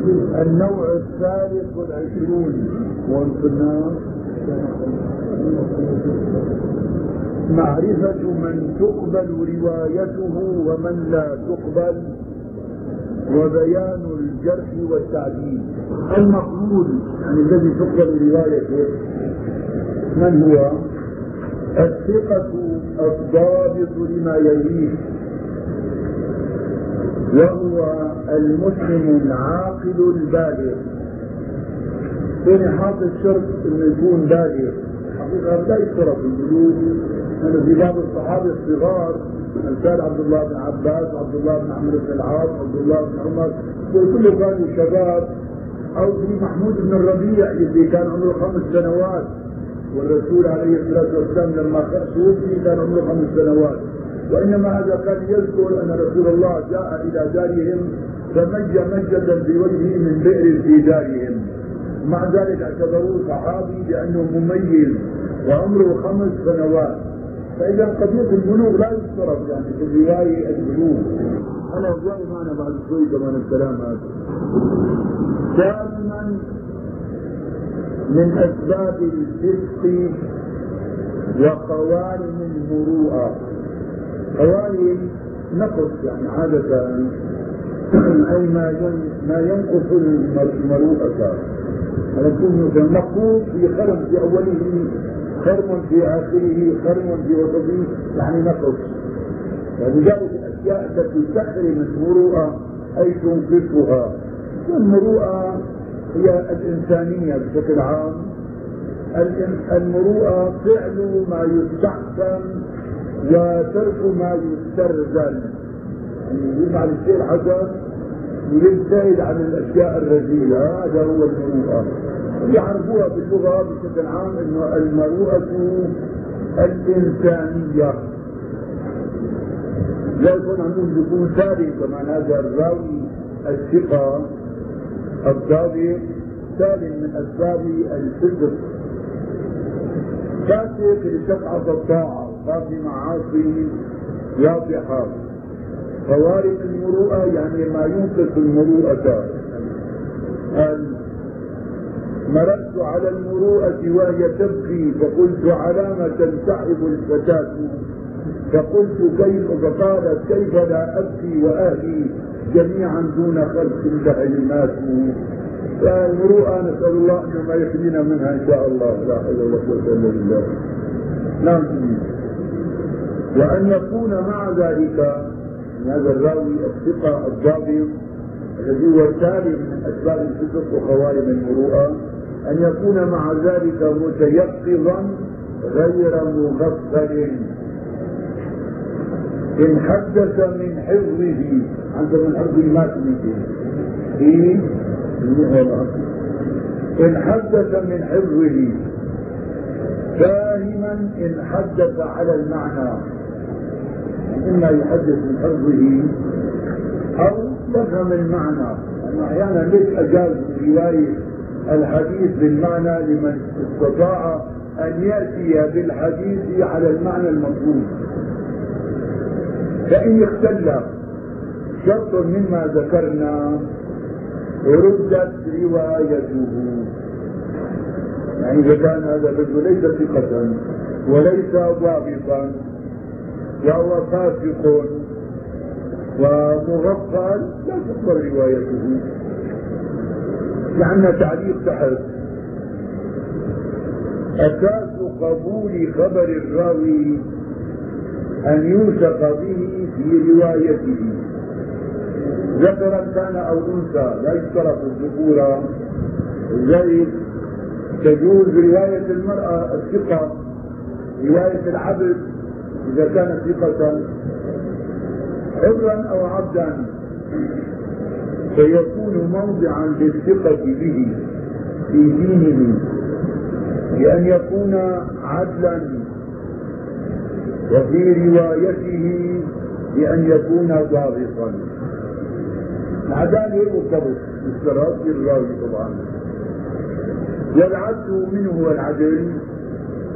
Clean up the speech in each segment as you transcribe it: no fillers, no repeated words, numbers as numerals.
النوع الثالث والعشرون والقناص معرفة من تقبل روايته ومن لا تقبل، وبيان الجرح والتعديل. المقبول يعني الذي تقبل روايته من هو؟ الثقة الضابط لما يليه، وهو المسلم العاقل البالغ. كان حاطط شرط انه يكون بالغ، حقيقة لا يشترط البلوغ، لأنه في بعض الصحابة الصغار مثال عبد الله بن عباس وعبد الله بن عمرو بن العاص وعبد الله بن عمر كله كانوا شباب، او في محمود بن الربيع اللي كان عمره 5 سنوات، والرسول عليه الصلاه والسلام لما توفي كان عمره 5 سنوات، وانما هذا كان يذكر ان رسول الله جاء الى دارهم فمج مجدا بوجهه من بئر في دارهم، مع ذلك اعتبروه صحابي لانه مميز وعمره 5 سنوات. فاذا قضيه البلوغ لا يشترط يعني في الروايه البلوغ. انا جاي معنا بعد شوي كمان الكلام هذا. ثامنا من اسباب الفسق وقوارن المروءه. قوارن نقص يعني عاده اي ما ينقص المروءه. هذا يكون مثلا مقبول في خرم في اوله، خرم في اخره، خرم في وسطه، يعني نقص. ولذلك الاشياء التي تحرم المروءه اي تنقصها. المروءه هي الانسانيه بشكل عام. المروءه فعل ما يستحسن وترك ما يسترذل، يعني يفعل الشيء الحسن ويبتعد عن الاشياء الرذيله، هذا هو المروءه. يعرفوها باللغه بشكل عام انه المروءه الانسانيه. لا يكون عندهم يكون سالم كمان هذا الراوي الثقه الضابط سالم من اسباب الفسق. فاسق لشفعة الطاعه، خافي معاصي واضحه. قوارن المروءه يعني ما ينقص المروءه. مررت على المروءة وهي تبكي فقلت على ما تنسحب الفتاة، فقلت فقالت كيف لا أبكي وأهلي جميعا دون خلق الله ماتوا. فالمروءة نسأل الله أنه ما يحمينا منها إن شاء الله. لا حول ولا قوة إلا بالله. نعم. وأن يكون مع ذلك هذا الراوي الثقة الضابط الذي هو التالي من أسباب الفسق وقوارن المروءة، أن يكون مع ذلك متيقظا غير مغفل. إن حدث من حفظه، عند من حفظ الماتمة إن حدث من حفظه فاهما إن حدث على المعنى، إما يحدث من حفظه أو يفهم المعنى. أحيانا ليش أجاز رواية الحديث بالمعنى لمن استطاع أن يأتي بالحديث على المعنى المطلوب. فإن اختل شرط مما ذكرنا ردت روايته. يعني إذا كان هذا الرجل ليس ثقة وليس ضابطا وهو فاسق ومغفل لا تقبل روايته. لأن تعليق تحت أساس قبول خبر الراوي أن يوثق به في روايته، ذكرا كان أو أنثى، لا يشترط الذكورة. زي تجوز رواية المرأة الثقة، رواية العبد إذا كانت ثقة، حرا أو عبدا، فيكون موضعا للثقة به في دينه بأن يكون عدلا، وفي روايته بأن يكون ضابطا. العدالة والضبط اشتراط للراوي طبعا. والعدل منه والعدل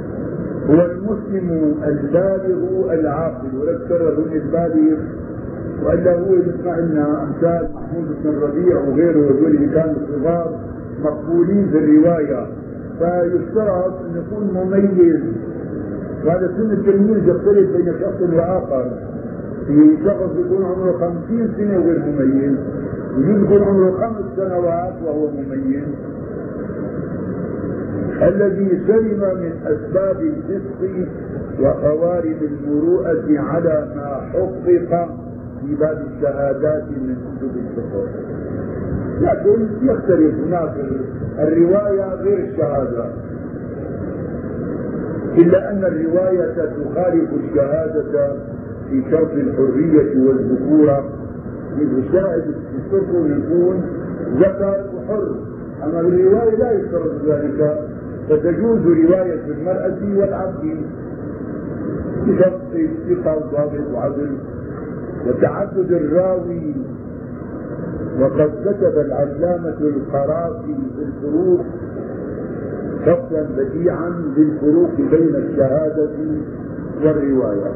هو المسلم البالغ العاقل، ولا تكرر البالغ وإلا هو مثل عندنا أمثال محمود بن الربيع وغيره وهذول اللي كانوا صغار مقبولين في الرواية، فيشترط أن يكون مميز. وهذا سن التلميذ يختلف بين شخص وآخر. في شخص يكون عمره 50 سنة وغير مميز، ومين يكون عمره 5 سنوات وهو مميز. الذي سلم من أسباب الفسق وخوارم المروءة على ما حقق في باب الشهادات من كتب الفقه. لكن يختلف هناك الرواية غير الشهادة، إلا أن الرواية تخالف الشهادة في شرط الحرية والذكورة. الشاهد في الفقه يكون ذكر وحر، أما الرواية لا يشترط ذلك، فتجوز رواية المرأة والعبد بشرط ثقة وضابط وعدل وتعدد الراوي. وقد كتب العلامة القرافي في الفروق فصلا بديعا بالفروق بين الشهادة والرواية.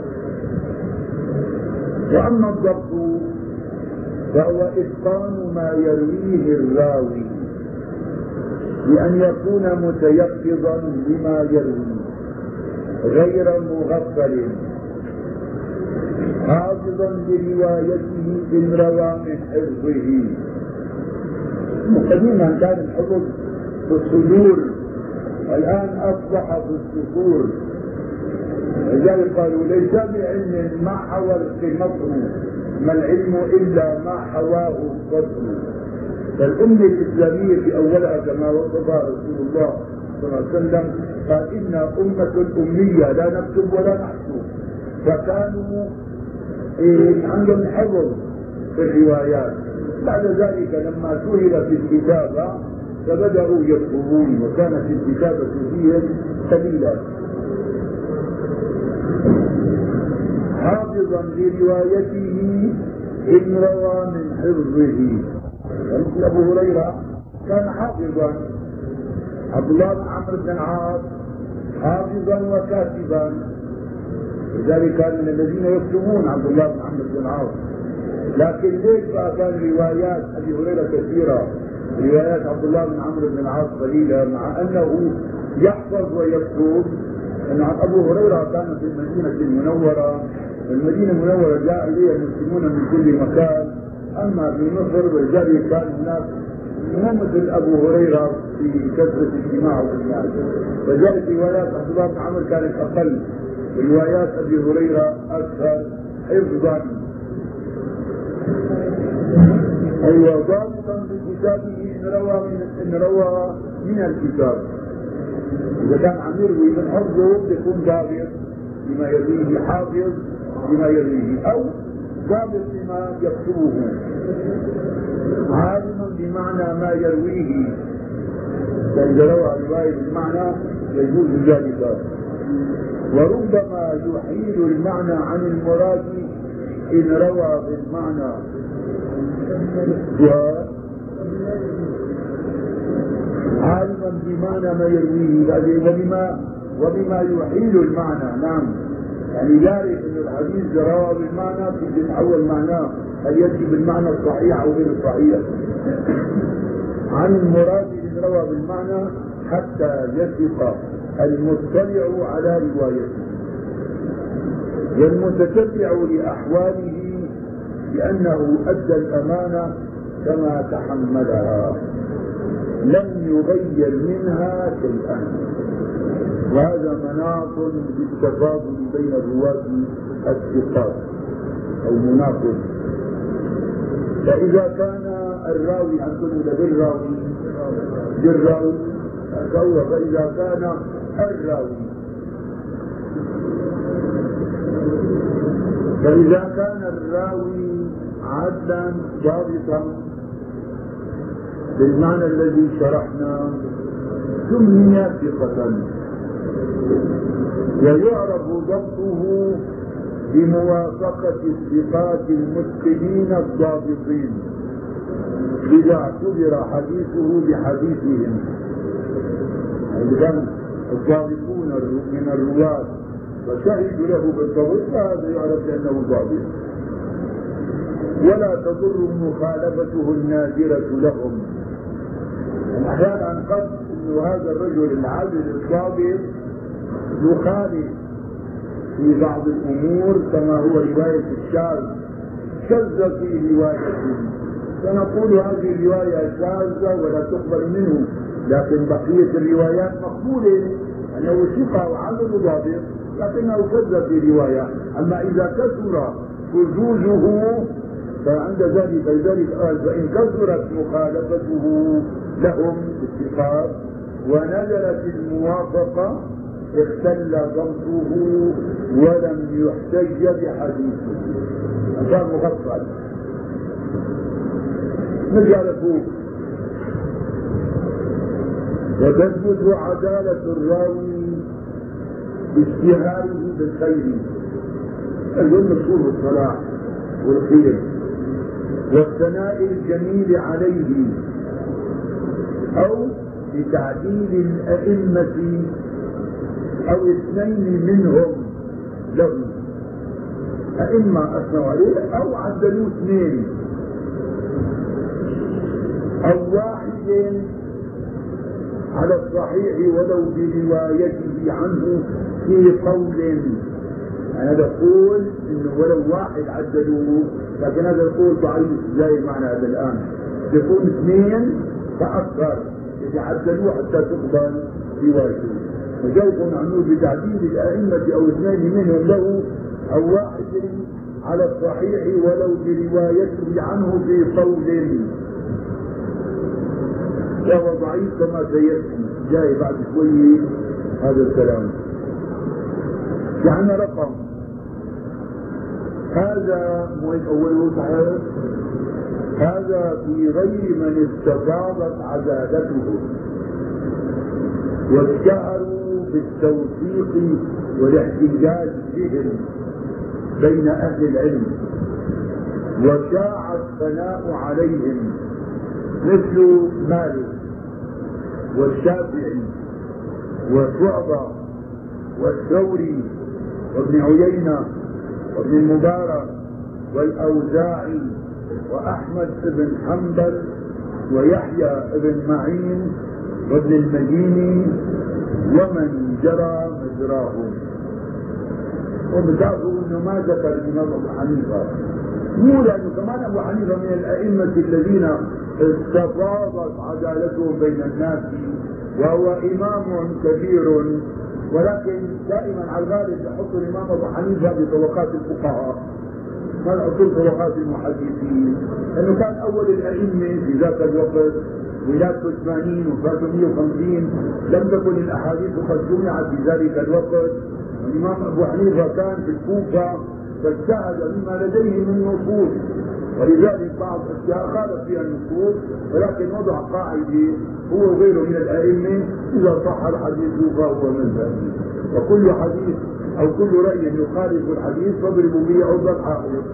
وأما الضبط فهو إتقان ما يرويه الراوي بأن يكون متيقظا بما يروي غير مغفل، حافظا لروايته إن روى من حفظه. قديما كان الحفظ في الصدور، الآن أصبح في الصدور. لذلك قالوا ليس بعلم ما حوى القمصر، ما العلم إلا ما حواه الصدر. فالأمة الإسلامية في أولها كما وصفها رسول الله صلى الله عليه وسلم قال إنا أمة الأمية لا نكتب ولا نحسب، فكانوا عندهم حفظ في الروايات. بعد ذلك لما سهل في الكتابة فبدأوا يكتبون، وكانت الكتابة فيهم قليلة. حافظا لروايته إن روى من حفظه. مثل أبو هريرة كان حافظا، عبد الله بن عمرو بن العاص حافظا وكاتبا، لذلك كان من الذين يكتبون عبد الله بن عمرو بن العاص. لكن ليش كان روايات أبي هريرة كثيرة، روايات عبد الله بن عمرو بن العاص قليلة، مع أنه يحفظ ويكتب؟ أن أبو هريرة كان في المدينة المنورة، المدينة المنورة جاء إليها المسلمون من كل مكان. أما في مصر ولذلك كان هناك مو مثل أبو هريرة في كثرة اجتماع والناس، فذلك روايات عبد الله بن عمرو كانت أقل، روايات أبي هريرة أكثر حفظا. أيوة، ضابطا بكتابه إن روى من الكتاب. إذا كان عم يروي من حفظه يكون ضابط بما يرويه، حافظ بما يرويه، أو ضابط بما يكتبه، عالما بمعنى ما يرويه. فإذا روى رواية بالمعنى يجوز ذلك. وربما يحيل المعنى عن المراد إن روى بالمعنى، عالما بمعنى ما يرويه وبما يحيل المعنى. نعم، يعني يعرف أن الحديث روى بالمعنى في يتحول معناه، هل يأتي بالمعنى الصحيح أو غير الصحيح، عن المراد إن روى بالمعنى حتى يثق المطلع على روايته والمتتبع لأحواله بأنه أدى الأمانة كما تحملها، لم يغير منها شيئا. وهذا مناط بالتفاضل بين الرواة الثقات أو مناقض. فإذا كان الراوي أنتم بالراوي فإذا كان الراوي عدلا ضابطا بالمعنى الذي شرحنا سمي ثقة، ويعرف ضبطه بموافقة الثقات المتقنين الضابطين إذا اعتبر حديثه بحديثهم. إذا الضابطون من الرواة وشهدوا له بالضبط فهذا يعرف أنه ضابط. ولا تضر مخالفته النادرة لهم. أحيانا قد أن هذا الرجل العادل الصابر يخالف في بعض الأمور كما هو رواية الشاذ، شذ في روايته، فنقول هذه الرواية شاذة ولا تقبل منه، لكن بقية الروايات مقبولة، أنه ثقة وعدل ضابط لكنه شذ في رواية. أما إذا كثر شذوذه فعند ذلك قال فإن كثرت مخالفته لهم اتفاق ونزلت الموافقة اختل ضبطه ولم يحتج بحديثه، كان مغفل. نرجع لفوق. وتثبت عدالة الراوي باشتهاره بالخير، اليوم مشهور بالصلاح والخير والثناء الجميل عليه، أو بتعديل الأئمة أو اثنين منهم له، أئمة أثنوا عليه أو عدلوا اثنين أو واحد على الصحيح ولو بروايته عنه في قول. أنا بقول إنه ولو واحد عدلوه، لكن هذا القول ضعيف زي معنى هذا الآن، يكون اثنين فأكثر يتعدلوه حتى تقبل روايته. وجوف معمول بتعديل الأئمة أو اثنين منهم له أو واحد على الصحيح ولو بروايته عنه في قول، وهو ضعيف كما سيأتي جاي بعد شوية هذا الكلام. يعني رقم هذا مو أوله صحيح، هذا في غير من استفاضت عدالته واشتهروا بالتوثيق والاحتجاج بهم بين أهل العلم وشاع الثناء عليهم، مثل مالك والشافعي وشعبة والثوري وابن عيينة وابن المبارك والأوزاعي وأحمد بن حنبل ويحيى بن معين وابن المديني ومن جرى مجراهم. وبتعرفوا انه ما ذكر الامام ابو حنيفه، مو لانه كمان ابو حنيفه من الائمه الذين استفاضت عدالتهم بين الناس وهو امام كبير، ولكن دائما على الغالب يحط الامام ابو حنيفه بطبقات الفقهاء، ما يحطوا طبقات المحدثين، لانه كان اول الائمه في ذاك الوقت، ولادته 80 وفاته 150، لم تكن الاحاديث قد جمعت في ذلك الوقت. الامام ابو حنيفه كان في الكوفه فاجتهد بما لديه من نصوص، ولذلك بعض الاشياء خالف فيها النصوص، ولكن وضع قاعده هو وغيره من الائمه اذا صح الحديث فهو مذهبي، وكل حديث او كل راي يخالف الحديث فاضربوا به عرض الحائط.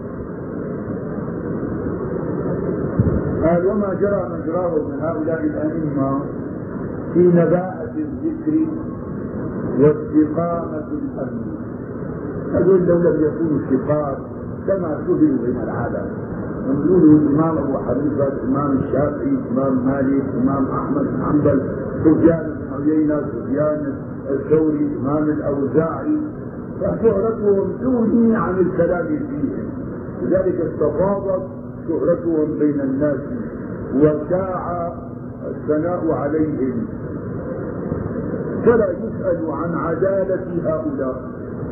قال وما جرى مجراه من هؤلاء الائمه في نباءة الذكر واستقامة الامر، هذول لو لم يكونوا ثقات كما سئلوا من العالم، نقول الامام ابو حنيفه، الامام الشافعي، الامام مالك، الامام احمد بن حنبل، سفيان بن عيينه، سفيان الثوري، الامام الاوزاعي، فشهرتهم تغني عن الكلام فيهم، لذلك استفاضت شهرتهم بين الناس وشاع الثناء عليهم، فلا يسأل عن عدالة هؤلاء،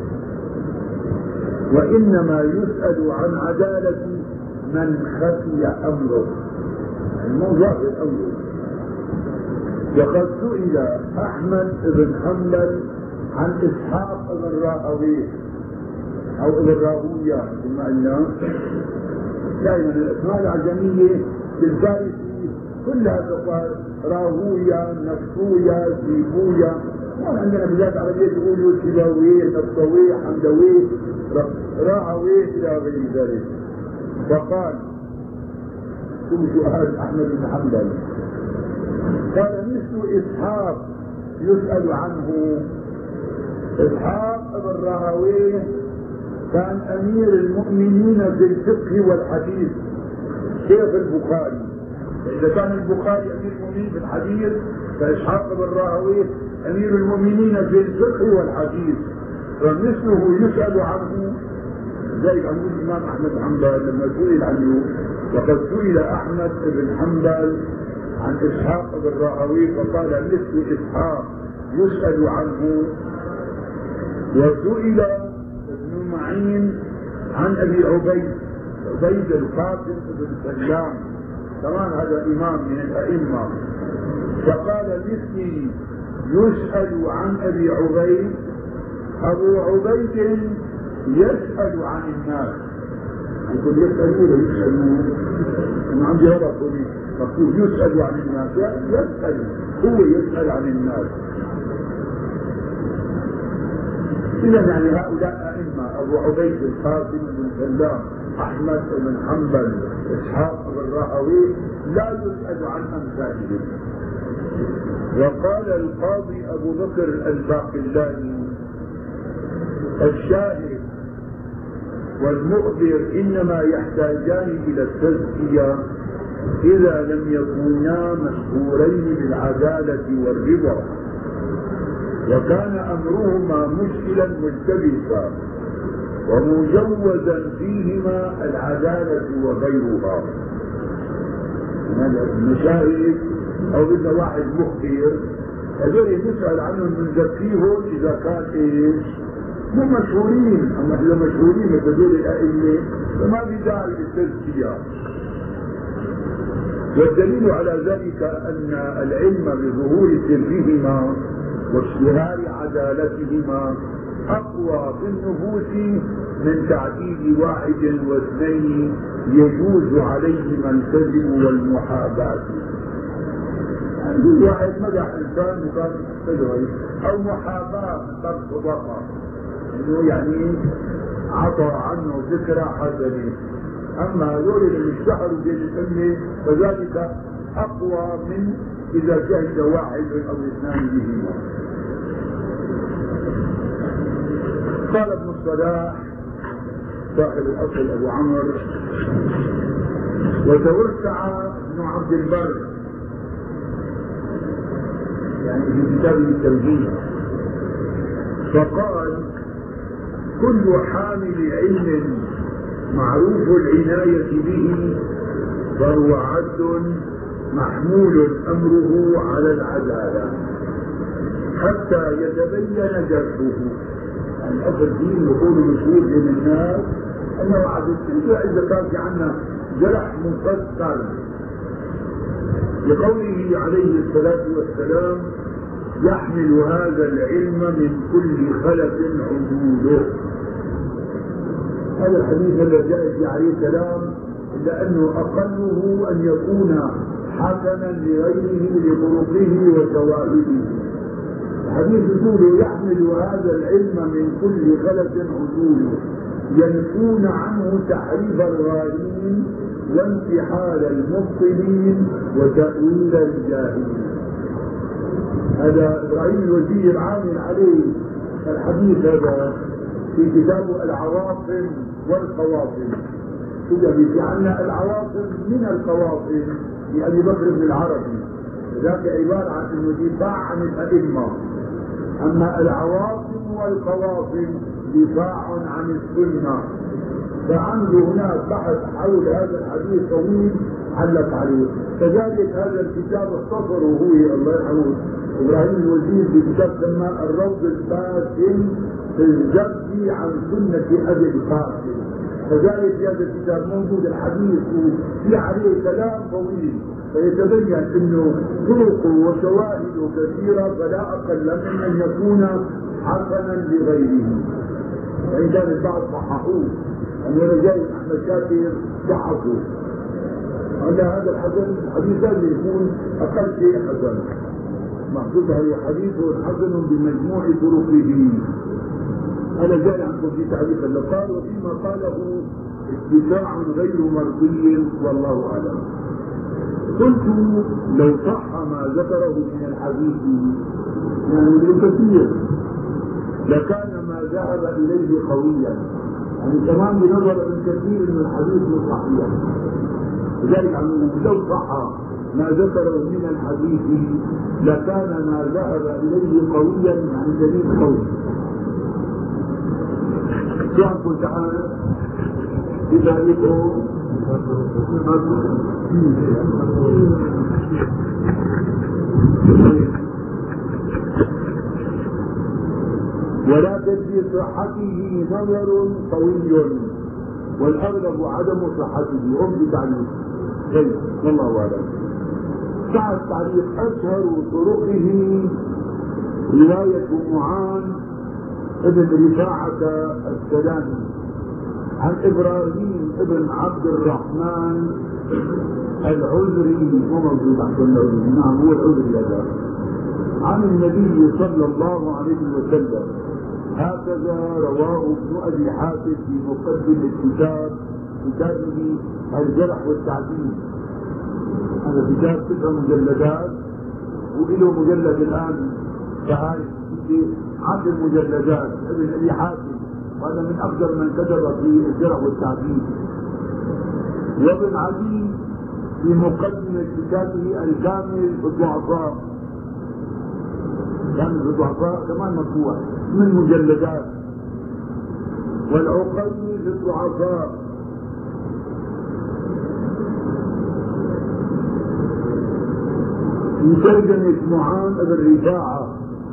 وإنما يسأل عن عدالة من خفي أمره، مو ظاهر أمره. وقد سئل أحمد بن حنبل عن إسحاق بن راهويه أو ابن راهويه كما قلنا، دائما الأسماء العجمية بالفارسي كلها تقال راهويه، نفسويه، زيبويه، عندنا بلاد عربية يقولوا سيباويه، نفسويه، حمدويه، راهويه إلى غير ذلك. فقال ثم سؤال أحمد بن حنبل قال مثل إسحاق يسأل عنه، إسحاق بن راهويه كان أمير المؤمنين في الفقه والحديث كيف البخاري؟ إذا كان البخاري أمير المؤمنين في الحديث فإسحاق بن راهويه أمير المؤمنين في الفقه والحديث، فمثله يسأل عنه. ذلك عن الإمام أحمد بن حنبل لما سئل عنه، وقد سئل أحمد بن حنبل عن إسحاق بن راهويه فقال مثل إسحاق يسأل عنه. وسئل ابن معين عن أبي عبيد القاسم بن سلام، كمان هذا إمام من الأئمة، فقال مثلي يسأل عن أبي عبيد. أبو عبيد يسأل عن الناس، يقول يسألون أنا عندي هذا قولي مقول يسأل عن الناس، يسأل هو يسأل عن الناس. إذا يعني هؤلاء أئمة أبو عبيد القاسم بن سلام، أحمد بن حنبل، إسحاق بن راهويه لا يسأل عن أمثالهم. وقال القاضي أبو بكر الباقلاني الشاهد والمخبر إنما يحتاجان إلى التزكية إذا لم يكونا مشهورين بالعدالة والرضا، وكان أمرهما مشكلا ملتبسا ومجوزا فيهما العدالة وغيرها. المشاهد أو بدنا واحد مخبر هذول نسأل عنهم نزكيهم إذا كان إيش؟ مو مشهورين، أما إذا مشهورين مثل هذول الأئمة فما في داعي للتزكية. والدليل على ذلك أن العلم بظهور سرهما واشتهار عدالتهما أقوى في النفوس من تعديل واحد واثنين يجوز عليهما الكذب والمحاباة. يعني واحد مدح إنسان وكان حلوة أو محاباة قد صدقه، إنه يعني عطى عنه ذكرى حسنة. أما هذول اللي اشتهروا بين الأمة فذلك أقوى من إذا شهد واحد أو اثنان بهما. قال ابن الصلاح صاحب الأصل أبو عمرو: وتوسع ابن عبد البر يعني في كتابه التمهيد فقال: كل حامل علم معروف العناية به فهو عدل محمول أمره على العدالة حتى يتبين جرحه. يعني أصل الدين يقول مشهور بين الناس أنه عدل، إذا كان في عنا جرح مفسر لقوله عليه الصلاة والسلام: يحمل هذا العلم من كل خلف عدوله. هذا الحديث الذي جاء في عليه السلام إلا أنه أقله أن يكون حسنا لغيره لطرقه وشواهده. الحديث يقول: يحمل هذا العلم من كل خلف عدوله ينفون عنه تحريف الغالين وانتحال المبطلين وتأويل الجاهلين. هذا إبراهيم الوزير عامل عليه الحديث هذا في كتابه العواصم والقواصم. في عنا العواصم من القواصم لأبي بكر بن العربي، ذاك عبارة عن انه دفاع عن الأئمة، أما العواصم والقواصم دفاع عن السنة. فعنده هناك بحث حول هذا الحديث طويل علق عليه. كذلك هذا الكتاب اختصره هو الله يرحمه إبراهيم الوزير في كتاب سماه الروض الباسم في الجد عن سنة أبي القاسم. كذلك في هذا الكتاب موجود الحديث وفي عليه كلام طويل، فيتبين انه طرقه وشواهده كثيره فلا اقل من ان يكون حسنا لغيره. وان كان البعض صححوه، ان رجال احمد شاكر ضعفوا. هذا الحديث لازم يكون اقل شيء حسن، محدود هو حديث حسن بمجموع طرقه. هذا جاء عنكم في تعريف اللقاء، وفيما قاله اتباع غير مرضي والله اعلم. قلت: لو صح ما ذكره من الحديث يعني ابن كثير لكان ما ذهب اليه قويا، يعني كمان بنظر ابن كثير ان الحديث مش صحيح، لذلك لو صح ما ذكره من الحديث لكان ما ذهب إليه قويا عن دليل قوي. يقول تعالى بذلك ولكن في صحته نظر قوي والأغلب عدم صحته بتعليق طيب والله أعلم. بعد تعليق أشهر طرقه رواية معاذ ابن رفاعة السلامي عن إبراهيم ابن عبد الرحمن العذري، مو موجود عند العذري، نعم هو العذري هذا، عن النبي صلى الله عليه وسلم. هكذا رواه ابن أبي حاتم في مقدمة كتابه الجرح والتعديل. هذا كتاب 9 مجلدات وله مجلد الآن فهاي 10 مجلدات ابن أبي حاتم، وهذا من أقدر من كتب في الجرح والتعديل. وابن علي في مقدمة كتابه الكامل في الضعفاء، كامل في الضعفاء كمان مطبوع من مجلدات. والعقيلي في الضعفاء. في ترجمة معاذ بن رفاعة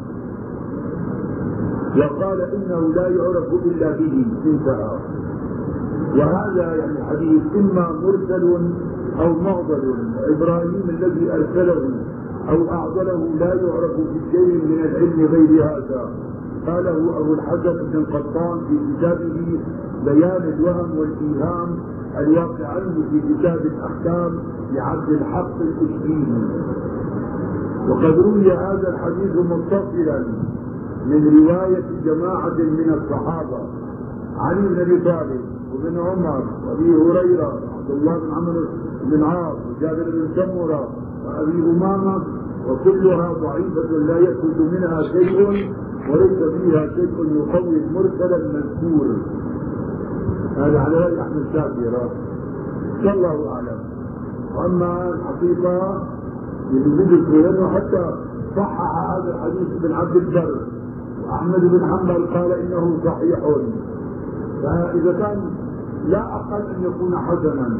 وقال إنه لا يعرف إلا به، انتهى. وهذا يعني حديث إما مرسل أو معضل. إبراهيم الذي أرسله أو أعضله لا يعرف بشيء من العلم غير هذا. قاله أبو الحسن بن القطان في كتابه بيان الوهم والإيهام الواقع عنه في كتاب الأحكام لعبد الحق الإشبيلي. وقد روي هذا الحديث متصلا من رواية جماعة من الصحابة: علي بن أبي طالب وابن عمر وأبي هريرة وعبد الله بن عمرو بن عاص وجابر بن سمرة وأبي أمامة، وكلها ضعيفة لا يثبت منها شيء وليس فيها شيء يقوي المرسل المذكور. هذا على رأي أحمد شاكر والله أعلم. وأما الحقيقة يجوز لأنه حتى صحح هذا الحديث ابن عبد البر وأحمد بن حنبل قال إنه صحيح. فإذا كان لا أقل أن يكون حسنا.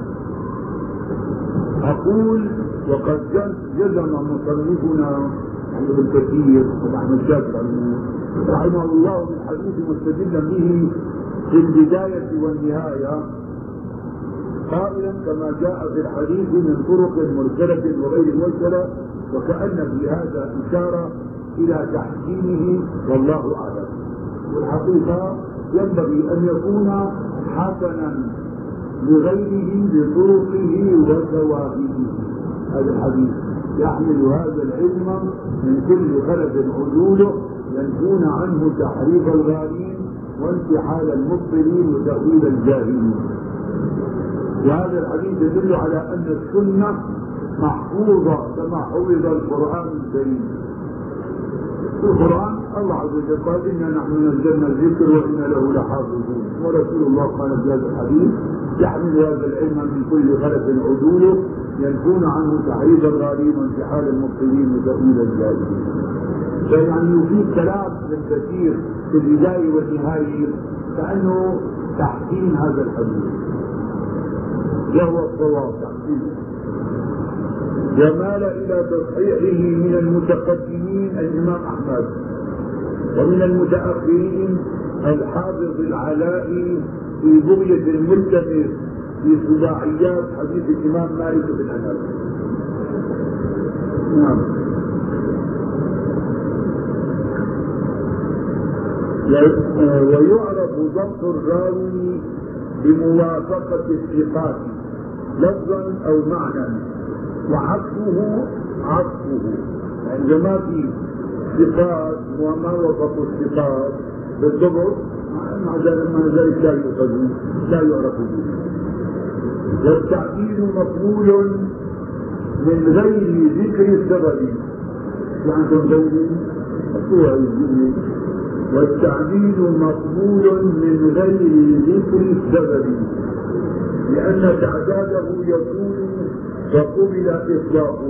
أقول وقد جزم مصنفنا ابن كثير وأحمد شاكر رحمه الله بالحديث مستدلا به في البداية والنهاية قائلا كما جاء في الحديث من طرق مرسلة وغير مرسلة، وكأن في هذا إشارة إلى تحسينه والله أعلم. والحقيقة ينبغي أن يكون حسنا لغيره بطرقه وشواهده. هذا الحديث يحمل هذا العلم من كل خلف عدوله ينفون عنه تحريف الغالين وانتحال المبطلين وتأويل الجاهلين. وهذا الحديث يدل على أن السنة محفوظة كما حفظ القرآن الكريم. القرآن الله عز وجل قال إنا نحن نزلنا الذكر وإنا له لحافظون، ورسول الله قال في هذا الحديث يحمل هذا العلم من كل خلف عدوله ينفون عنه تحريف الغالين وانتحال المبطلين وتأويل الجاهلين. فيعني يفيد كلام ابن كثير في البداية والنهاية كأنه تحسين هذا الحديث، وهو الصواب تحسينه. ومال إلى تصحيحه من المتقدمين الإمام أحمد، ومن المتأخرين الحافظ العلائي في بغية الملتمس في سباعيات حديث الإمام مالك بن أنس. نعم. ويعرف ضبط الراوي بموافقة الثقات لفظا أو معنى، وعطفه عندما في ثقات وما وصفوا الثقات بالضبط مع ذلك لا يؤخذ لا يعرف به. والتعديل مقبول من غير ذكر السبب، يعني والتعديل مقبول من غير ذكر السبب. لأن تعداده يكون فقبل إطلاقه،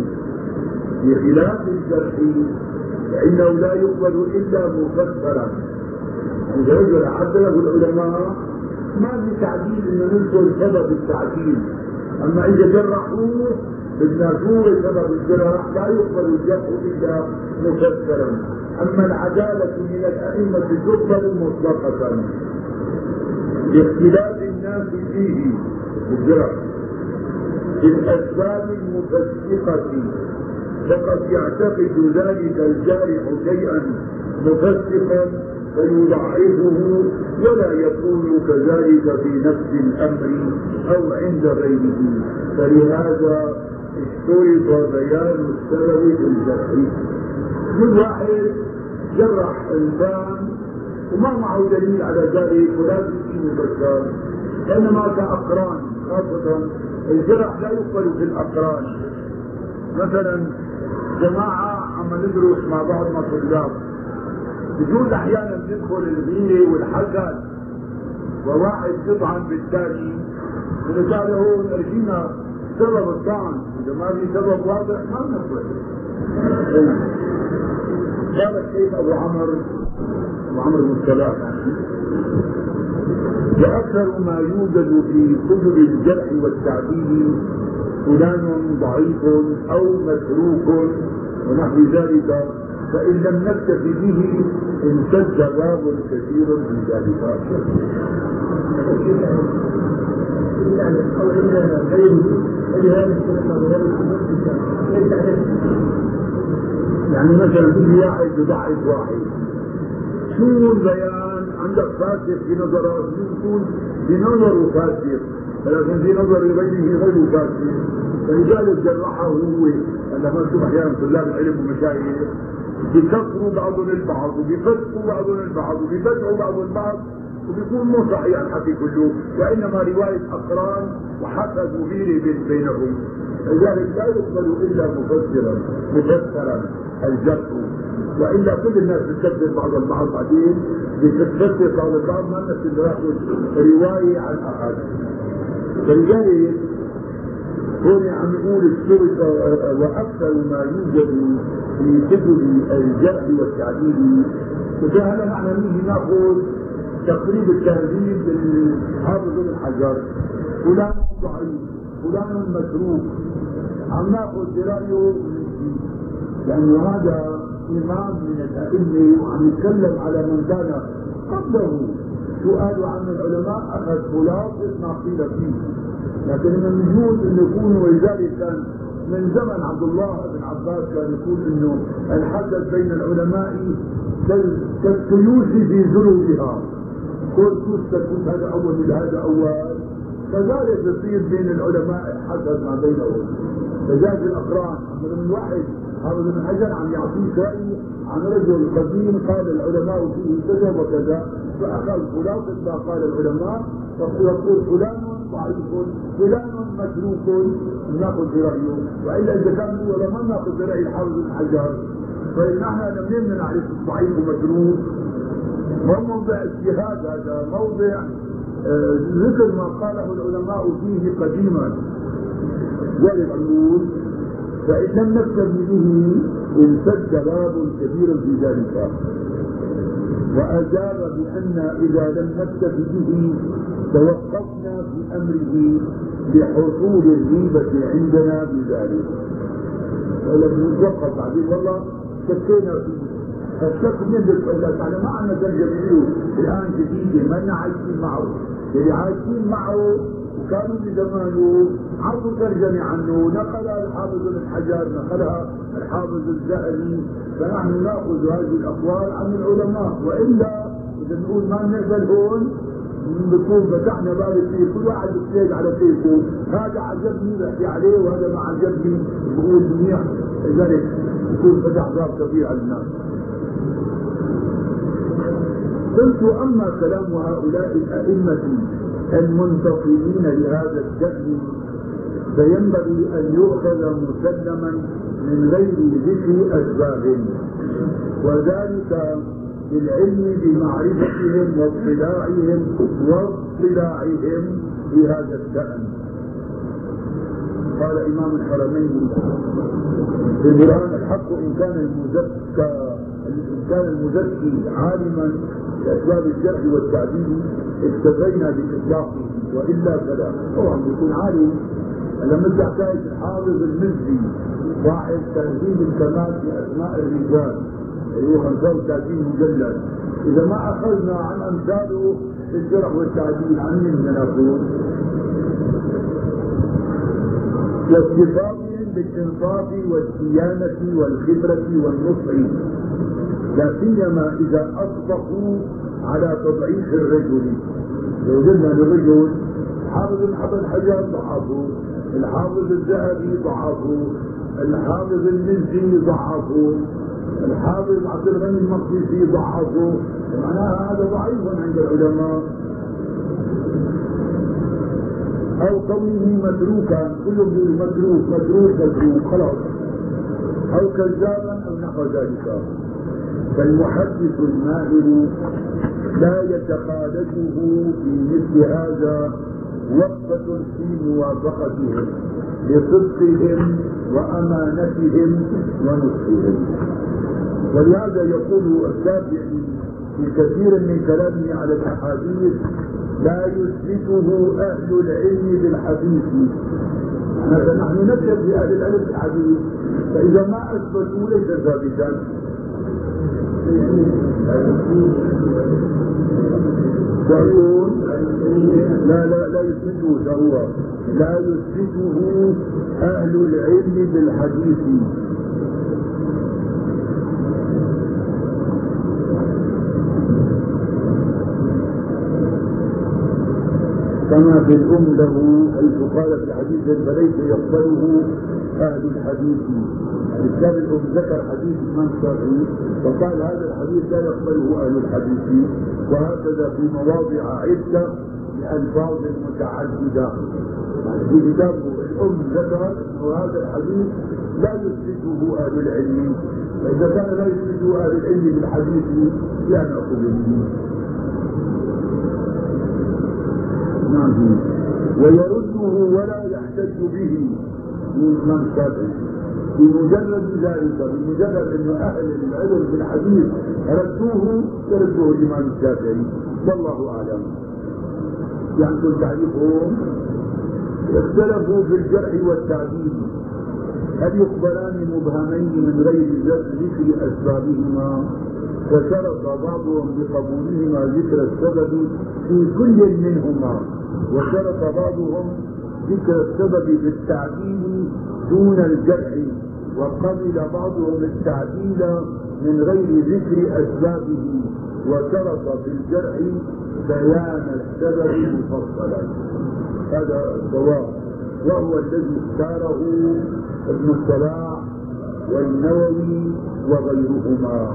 بخلاف الجرح فإنه لا يقبل إلا مفسرا. إذا رجل عدله العلماء ما في تعديل إنه نذكر سبب التعديل، أما إذا جرحوه بالنافور سبب الجرح لا يقبل الجرح إلا مفسرا. أما العدالة من الأئمة تقبل مطلقة باختلاف الناس فيه الجرح بالأسباب المفسقة، فقد يعتقد ذلك الجارح شيئا مفسقا فيضعفه ولا يكون كذلك في نفس الأمر أو عند غيره، فلهذا اشترط بيان السبب في الجرح. كل واحد جرح إنسان وما معه دليل على ذلك ولا يمكن البشر، إنما كأقران، خاصة الجرح لا يقبل في الأقران. مثلا جماعة عم ندرس مع بعضنا طلاب، بجوز أحيانا ندخل الغيرة والحسد وواحد يطعن بالثاني، ونقول له ارجينا سبب الطعن، إذا ما في سبب واضح ما بنقبل. قال الشيخ أبو عمرو بن سلام: وأكثر ما يوجد في كتب الجرح والتعديل فلان ضعيف أو متروك ونحو ذلك، فإن لم نكتف به امتد باب كثير من ذلك. يعني مثلا في واحد يضعف واحد، شو البيان؟ عندك فاسق في نظرك، يكون في نظره فاسق ولكن في نظر غيره غير فاسق، فلذلك جرحه هو. أنا ما شوف أحيانا طلاب العلم ومشايخ بيكفروا بعضهم البعض وبيفسقوا بعضهم البعض وبيبدعوا بعضهم البعض وبيكون مو صحيح الحكي كله، وإنما رواية أقران وحسد وغيره بينهم. لذلك لا يقبل إلا مفسرا الجرح، وإلا كل الناس بتكذب بعض البعض، بعدين بتفسر بعض البعض ما الناس بياخذ رواية عن أحد. فلذلك هون عم يقول الشرطة وأكثر ما يوجد في كتب الجرح والتعديل. وهذا معنى نيجي ناخذ تقريب التهذيب للحافظ بن حجر، فلان ضعيف فلان متروك، عم ناخذ برأيه لأنه هذا إمام من الأئمة وعم يتكلم على من كان قبله. سؤال عن العلماء أخذ خلاصة ما قيل فيه، لكن من يجوز أن يكونوا، ولذلك كان من زمن عبد الله بن عباس كان يقول أنه الحدث بين العلماء كالسيوف في ذروتها، كل سوس تكون هذا أول من هذا أول، كذلك يصير بين العلماء الحدث ما بينهم. فجاز الأقران من واحد حافظ بن حجر عم يعطيك رأي عن رجل قديم قال العلماء فيه كذا وكذا، فأخذ خلاصة ما قال العلماء ويقول فلان ضعيف فلان متروك ناخذ برأيه، وإلا إذا كان هو لما ناخذ برأي الحافظ بن حجر فإن احنا لم نعرف الضعيف ومتروك. هو موضع اجتهاد، هذا موضع ذكر ما قاله العلماء فيه قديما. وللعلوم فإن لم نكتب به امتد باب كبير في ذلك، وأجاب بأن إذا لم نكتب به توقفنا في أمره لحصول الريبة عندنا بذلك. ولم نتوقف بعدين والله شكينا فيه. الشك من الأولاد على ما عندنا ترجمة الآن جديدة ما لنا عايشين معه، اللي عايشين معه وكانوا بزمانه عرضوا ترجمة عنه، نقلها الحافظ بن حجر، نقلها الحافظ الذهبي، فنحن ناخذ هذه الأقوال عن العلماء. وإلا إذا نقول ما نقبل هون بنكون فتحنا باب فيه، كل واحد بيجتهد على كيفه، هذا عجبني بحكي عليه وهذا ما عجبني بقول منيح، لذلك يكون فتح باب كبير على الناس. قلت: أما كلام هؤلاء الأئمة المنتقلين لهذا الشأن فينبغي أن يؤخذ مسلما من غير ذكر أسباب، وذلك بالعلم بمعرفتهم واطلاعهم في هذا الشأن. قال إمام الحرمين في القرآن: الحق إن كان المزكي عالما بأسباب الجرح والتعديل اكتفينا بإطلاقه، وإلا فلا. طبعا يكون عالم. لما تحتاج الحافظ المزي صاحب تهذيب الكمال في أسماء الرجال اللي هو 35 مجلد، إذا ما أخذنا عن أمثاله في الجرح والتعديل عن من نقول؟ واستفاضهم بالإنصاف والديانة والخبرة والنصح، لا سيما إذا أصبحوا على تضعيف الرجل. لو قلنا للرجل حافظ بن حجر ضعفه، الحافظ الذهبي ضعفه، الحافظ المزي ضعفه، الحافظ عبد الغني المقدسي ضعفه، معناها هذا ضعيف عند العلماء. أو كونه متروكا، كله متروك خلاص، أو كذابا أو نحو ذلك. فالمحدث الماهر لا يتخالفه في مثل هذا وقفة في موافقتهم لصدقهم وأمانتهم ونصحهم. ولهذا يقول الشافعي في كثير من كلامه على الأحاديث: لا يثبته أهل العلم بالحديث. نحن نكتب بأهل العلم بالحديث، فإذا ما أثبتوا ليس ثابتا. يقول لا يثبته، هو لا يثبته أهل العلم بالحديث. كما في الأم له حيث قال في حديث: فليس يقبله أهل الحديث. الكتاب الأم ذكر حديث الإمام الشافعي فقال: هذا الحديث لا يقبله أهل الحديث. وهكذا في مواضع عدة بألفاظ متعددة. في كتاب الأم ذكر أن هذا الحديث لا يثبته أهل العلم، فإذا كان لا يثبته أهل العلم بالحديث لا نأخذ به. نعم. ويرده ولا يحتج به من الشافعي بمجرد ذلك، بمجرد أن أهل العلم بالحديث ردوه يرده الإمام الشافعي. والله أعلم. يعني تعريفهم اختلفوا في الجرح والتعديل: هل يقبلان مبهمين من غير ذكر أسبابهما؟ فشرط بعضهم بقبولهما ذكر السبب في كل منهما، وشرط بعضهم ذكر السبب في التعديل دون الجرح، وقبل بعضهم التعديل من غير ذكر أسبابه، وشرط في الجرح بيان السبب مفصلا. هذا الصواب، وهو الذي اختاره ابن الصلاح والنووي وغيرهما.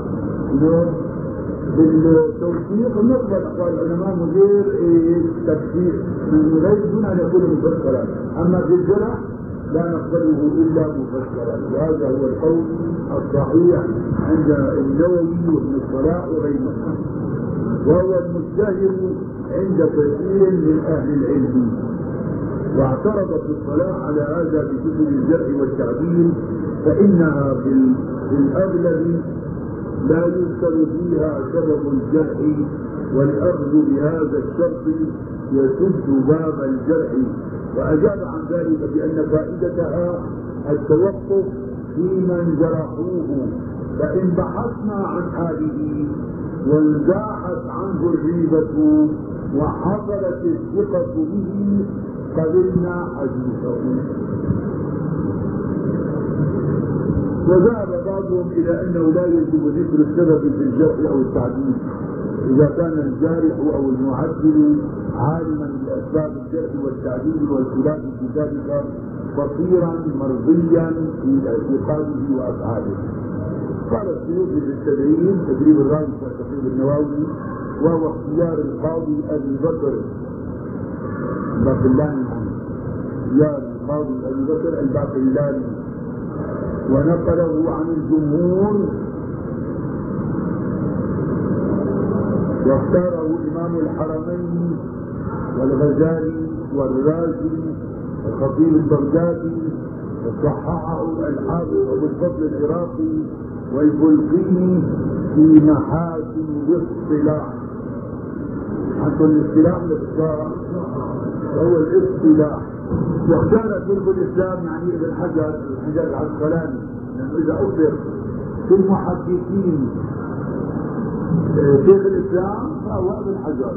بالتوثيق نقبل أقوال العلماء من غير تفسير، من غير دون أن يكون مفسرا، أما في الجرح لا نقبله إلا مفسرا. وهذا هو القول الصحيح عند النووي وابن الصلاح وغيرهم، وهو المشتهر عند كثير من أهل العلم. واعترض ابن الصلاح على هذا بكتب الجرح والتعديل، فإنها في الأغلب لا يذكر فيها سبب الجرح، والأخذ بهذا الشرط يسد باب الجرح. وأجاب عن ذلك بأن فائدتها التوقف في من جرحوه، فإن بحثنا عن حاله وانزاحت عنه الريبة وحصلت الثقة به قبلنا حديثه. وذهب بعضهم إلى أنه لا يجب ذكر السبب في الجرح أو التعديل إذا كان الجارح أو المعدل عالما بأسباب الجرح والتعديل والخلاف في ذلك بصيرا مرضيا في اعتقاده وأفعاله. قال السيوطي في التدريب، تدريب الراوي والتقريب النووي، وهو اختيار القاضي أبي بكر الباقلاني، اختيار القاضي أبي بكر الباقلاني، ونقله عن الجمهور واختاره إمام الحرمين والغزالي والرازي والخطيب البغدادي، وصححه الحافظ أبو الفضل العراقي والبلقيني في محاسن الاصطلاح. حتى الاصطلاح للصلاح هو الاصطلاح. واختار شيخ الاسلام يعني ابن حجر العسقلاني، لانه اذا اخبر في المحدثين شيخ الاسلام فهو ابن حجر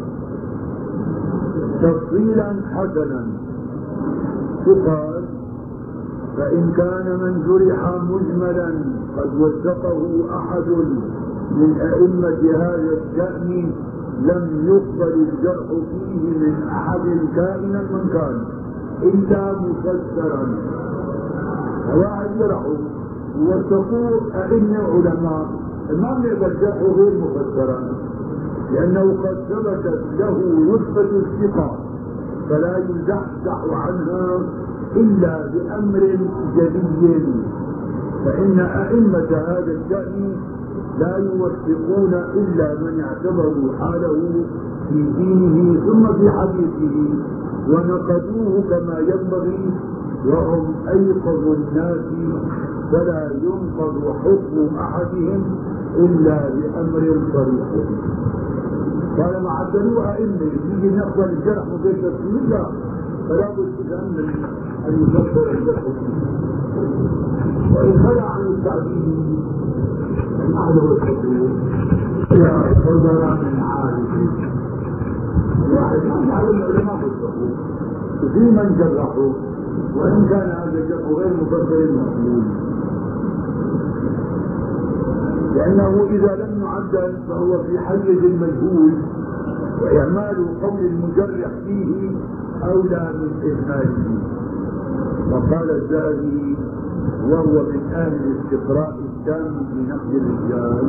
تفصيلا حسنا. يقال فإن كان من جرح مجملا قد وثقه أحد من أئمة هذا الشأن لم يقبل الجرح فيه من أحد كائنا من كان إلا مفسرا. واحد جرحه ووثقوه أئمة علماء ما بيقبل جرحه غير مفسرا، لأنه قد ثبتت له رتبة الثقة فلا يزحزح عنها إلا بأمر جلي. فإن أئمة هذا الشأن لا يوثقون إلا من اعتبروا حاله في دينه ثم في حديثه ونقدوه كما ينبغي، وهم أيقظ الناس فلا ينقض حكم أحدهم إلا بأمر صريح. قال ما عدلوا أئمة يجي نقبل الجرح وغير تفسير، لا، فلا بد أن يفسر الجرح وإن خلع عن التعديل الأهل والتفسير يا حضراء من عالم واحد ما يعلم العلماء بالصحوح وفي من جرحوا، وإن كان هذا الجرح غير مفسر مقبول، لأنه إذا لم يعدل فهو في حيز المجهول، وإعمال قول المجرح فيه أولى من إهماله. وقال الزاهي وهو من أهل الاستقراء التام في نقد الرجال: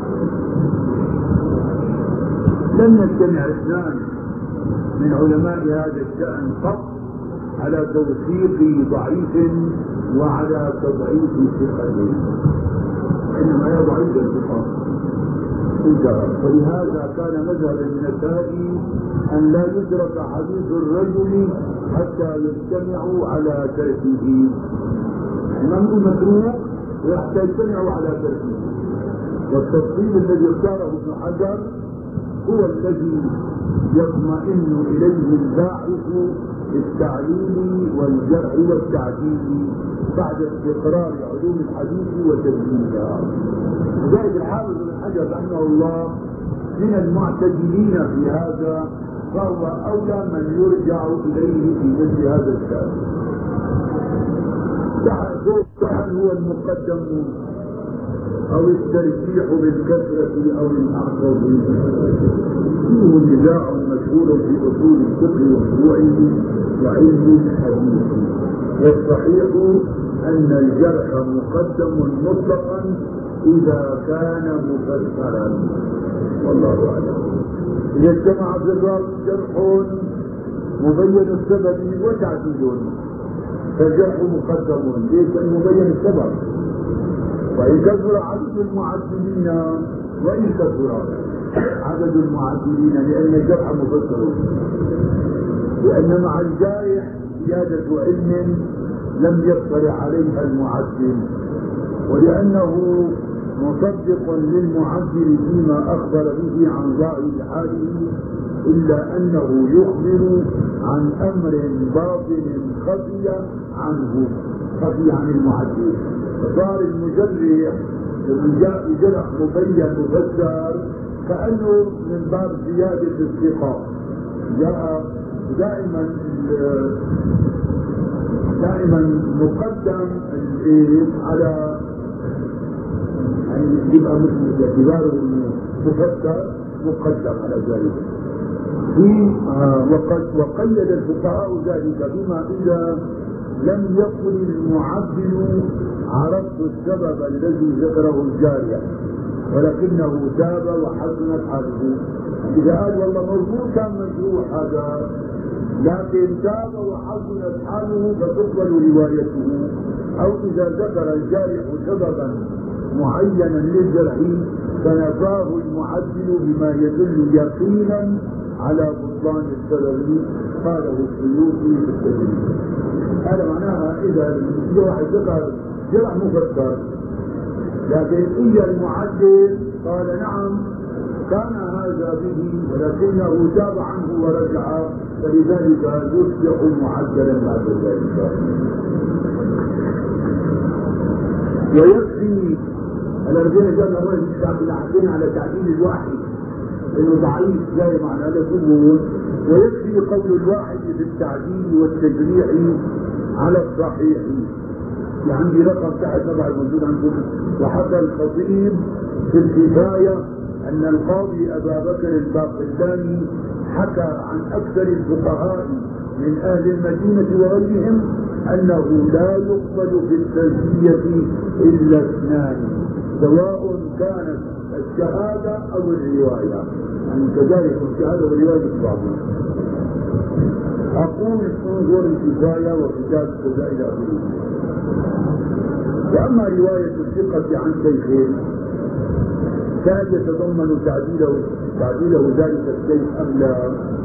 لم يجتمع اثنان من علماء هذا الشأن قط على توثيق ضعيف وعلى تضعيف ثقته، إنما هي ضعيف الثقة. ولهذا كان مذهب النسائي أن لا يدرك حديث الرجل حتى يجتمعوا على تركه، إمام متروك وحتى يجتمعوا على تركه. والتفصيل الذي اختاره ابن حجر هو الذي يطمئن إليه الباحث التعليل والجرح والتعديل بعد استقرار علوم الحديث وتدليلها. لذلك الحافظ بن حجر رحمه الله من المعتدلين في هذا، فهو أولى من يرجع إليه في مثل هذا الشأن. سواء هو المقدم أو الترجيح بالكثرة أو الأحفظ، فيه نزاع مشهور في أصول الفقه وفروعه وعلم الحديث، والصحيح أن الجرح مقدم مطلقا إذا كان مفسرا، والله أعلم. إذا اجتمع في الرأس جرح مبين السبب وتعديل فالجرح مقدم ليس مبين السبب. وإن كثر عدد المعدلين، وإن كثر عدد المعدلين، لأن الجرح مفسر، لأن مع الجارح زيادة علم لم يطلع عليها المعدل، ولأنه مصدق للمعدل فيما أخبر به عن ظاهر حاله، إلا أنه يخبر عن أمر باطن خفي عنه، خفي عن المعدل. فصار المجرح الذي جاء بجرح مبين مفسر كأنه من باب زيادة الثقة، جاء دائما مقدم على يعني يبقى مثل اعتباره مفسر مقدم على ذلك. وقيد الفقهاء ذلك بما إذا لم يقل المعدل عرفت السبب الذي ذكره الجارح ولكنه تاب وحسنت حاله. إذا قال والله مرفوع كان مجروح هذا لكن تاب وحسنت حاله فتقبل روايته، أو إذا ذكر الجارح سببا معينا للجرح فنفاه المعدل بما يدل يقينا على بطلان السلبي قاله السيوطي في التدريب. هذا معناها إذا واحد ذكر جرح مفسر، لكن إجا المعدل قال نعم كان هذا به ولكنه تاب عنه ورجع، فلذلك يصبح معدلا بعد ذلك. ويكفي الذين قالوا هو الشافعيين على تعديل الواحد انه ضعيف زي معنى هذا كله، ويكفي قول الواحد في التعديل والتجريح على الصحيح. عندي رقم تحت طبعا موجود عندكم. وحكى الخطيب في الكفايه ان القاضي ابا بكر الباقلاني حكى عن اكثر الفقهاء من اهل المدينه وغيرهم انه لا يقبل في التزكيه الا اثنان، سواء كانت الشهاده او الروايه، يعني كذلك الشهاده والروايه بعضهم. اقول انظر الكفايه وكتاب فضائل ابي. واما روايه الثقه عن شيخين كان يتضمن تعديله ذلك الشيخ ام لا؟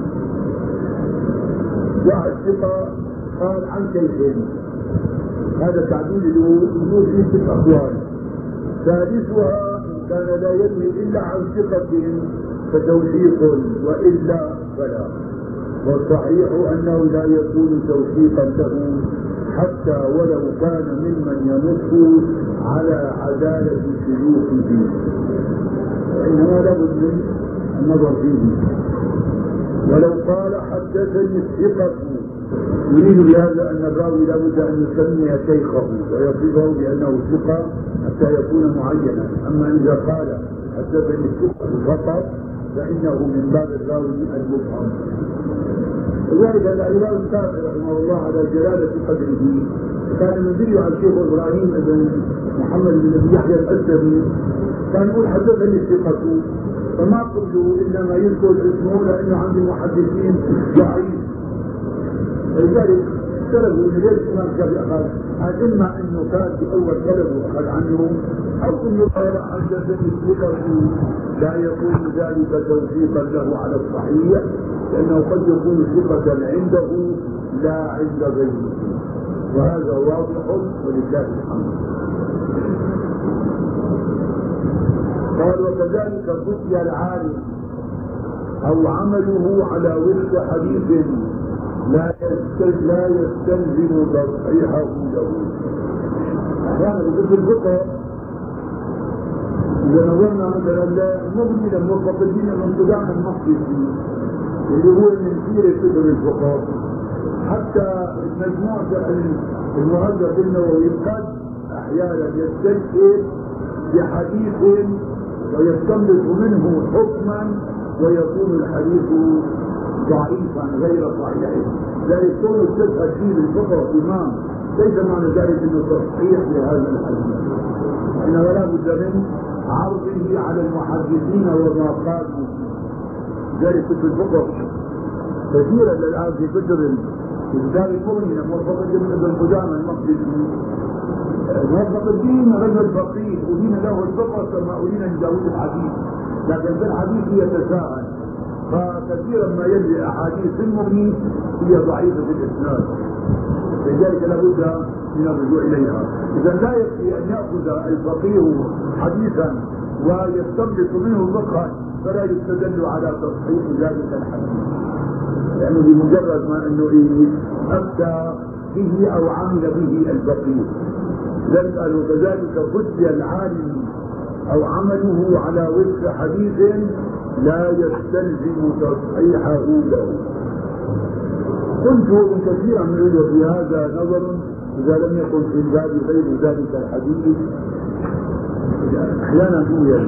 جاء الثقه قال عن شيخين، هذا تعديل له فيه 6 اقوال، ثالثها ان كان لا يروي الا عن ثقه فتوثيق والا فلا، والصحيح انه لا يكون توثيقا له حتى ولو كان ممن ينص على عدالة شيوخه، وإنما لابد من النظر فيه. ولو قال حدثني الثقة يريد بهذا أن الراوي لابد أن يسمي شيخه ويصفه بأنه ثقة حتى يكون معينا. أما إذا قال حدثني الثقة فقط فإنه من باب الراوي المبهم. لذلك الإمام الشافعي رحمه الله على جلالة قدره كان يدل على الشيخ إبراهيم بن محمد بن يحيى الأسدي، كان يقول حدثني الثقة، فما قلت إنما يذكر اسمه لأنه عند المحدثين ضعيف. لذلك اختلفوا ليش الإمام الشافعي أخذ، هل إما أنه كان في أول طلب وأخذ عنه، أو أنه قال حدثني الثقة لا يكون ذلك توثيقا له على الصحيح، لأنه قد يكون ثقة عنده لا عند غيره، وهذا واضح ولله الحمد. قال وكذلك فتي العالم أو عمله على وفق حديث لا يستلزم تصحيحه له. أحيانا في الفقه إذا نظرنا مثلا المبني لموفق الدين من قدام المقدسي اللي هو من سيرة كتب الفقه، حتى المجموع المهذب النووي قد أحيانا يستشهد بحديث ويستنبط منه حكما ويكون الحديث ضعيفا غير صحيح، ذلك كون استشهد فيه بالفقه إمام ليس معنى ذلك انه تصحيح لهذا الحديث، انه لا بد من عرضه على المحدثين وما قالوا. ذلك في الفقه كثيرا الان في كتب كتاب المغني موفق الدين ابن قدامى المقدسي، موفق الدين رجل فقيه أدين له الفقه كما أدين لداود الحديث، لكن في الحديث يتساهل، فكثيرا ما يجري احاديث المغني هي ضعيفه الاسناد، لذلك لابد من الرجوع اليها. اذا لا يكفي ان ياخذ الفقيه حديثا ويستنبط منه فقها فلا يستدل على تصحيح ذلك الحديث، لانه بمجرد ما انه افتى به او عمل به الفقيه. يسال كذلك فتي العالم او عمله على وفق حديث لا يستلزم تصحيحه له. قلت ان كثيرا من يوجد في هذا نظر اذا لم يكن في الباب غير ذلك الحديث، احيانا يوجد.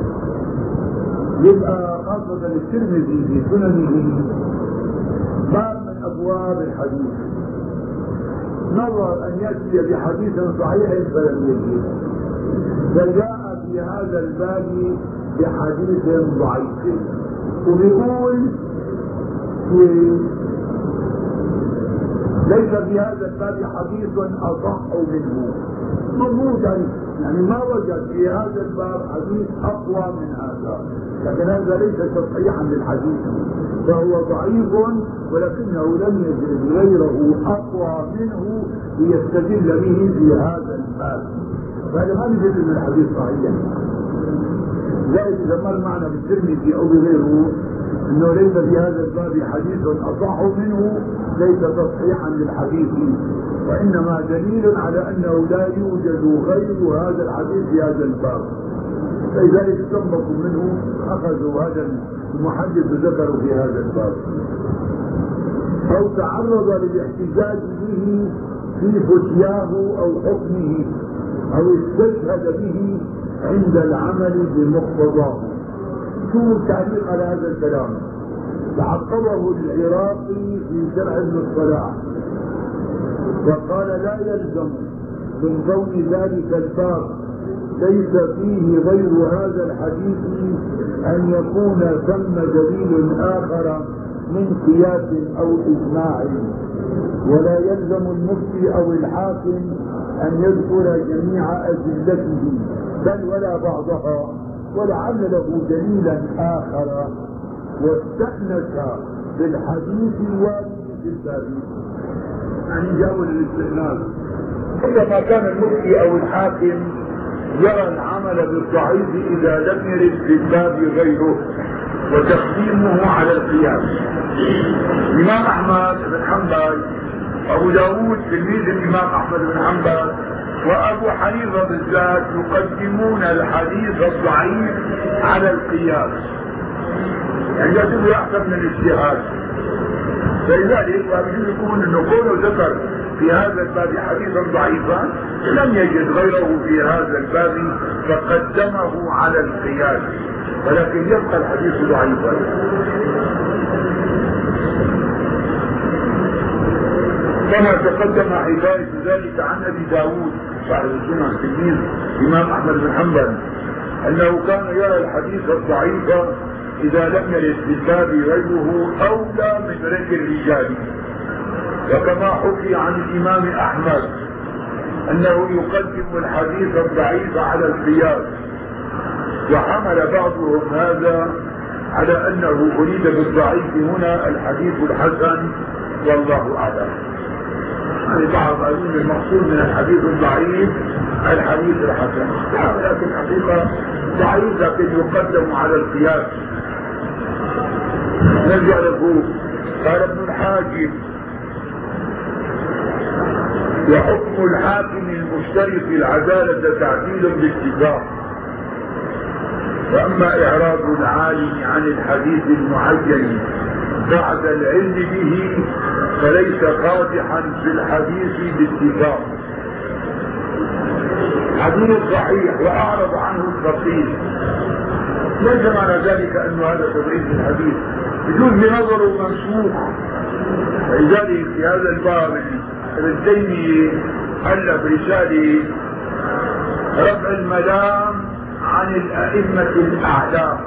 يبقى خاصة الترمذي في سننه باب من ابواب الحديث، نظر ان ياتي بحديث صحيح فلم يجد، فجاء في هذا الباب بحديث ضعيف، وبيقول ليس في هذا الباب حديث أصح منه. موجودا يعني ما وجد في هذا الباب حديث أقوى من هذا، لكن هذا ليس تصحيحا للحديث، فهو ضعيف ولكنه لم يجد غيره أقوى منه ليستدل به في هذا الباب، فهذا ما نجد من الحديث صحيح. زائد إذا مر معنا بالترمذي أو بغيره انه ليس في هذا الباب حديث اصح منه، ليس تصحيحا للحديث، وانما دليل على انه لا يوجد غير هذا الحديث في هذا الباب، فلذلك استنبطوا منه اخذوا هذا المحدث ذكروا في هذا الباب، او تعرض للاحتجاج به في فتياه او حكمه، او استشهد به عند العمل بمقتضاه. شو التعليق على هذا الكلام؟ تعقبه العراقي في شرح ابن الصلاح وقال لا يلزم من كون ذلك الباب ليس فيه غير هذا الحديث ان يكون ثم دليل اخر من قياس او اجماع، ولا يلزم المفتي او الحاكم ان يذكر جميع ادلته بل ولا بعضها، ولعل له دليلا آخر واستأنس بالحديث الوارد في الباب، يعني جاول الاستئناس. عندما كان المفتي أو الحاكم يرى العمل بالضعيف إذا لم يرد في الباب غيره وتقديمه على القياس. الإمام أحمد بن حنبل وأبو داود تلميذ الإمام أحمد بن حنبل وأبو حنيفة بالذات يقدمون الحديث الضعيف على القياس، يعني يعتبر أحسن من الاجتهاد. فلذلك يجوز يكون أنه كونه ذكر في هذا الباب حديثا ضعيفا لم يجد غيره في هذا الباب فقدمه على القياس، ولكن يبقى الحديث ضعيفا. كما تقدم حكاية ذلك عن أبي داود صاحب السنة تلميذ الإمام أحمد بن حنبل أنه كان يرى الحديث الضعيف إذا لم يرد في الباب غيره أولى من رد الرجال، وكما حكي عن الإمام أحمد أنه يقدم الحديث الضعيف على القياس، وحمل بعضهم هذا على أنه أريد بالضعيف هنا الحديث الحسن، والله أعلم. يعني بعض قالوا المقصود من الحديث الضعيف الحديث الحسن، لكن حقيقة ضعيف لكن يقدم على القياس. نرجع له قال ابن الحاكم وحكم الحاكم المشترك العدالة تعديل باتفاق، فأما إعراض العالم عن الحديث المعين بعد العلم به فليس قادحا في الحديث باتفاق. حديث صحيح وأعرض عنه الفقيه ليس معنى ذلك أن هذا تضعيف الحديث، يجوز بنظره منسوخ. فلذلك في هذا الباب ابن تيمية ألف رسالة رفع الملام عن الأئمة الأعلام.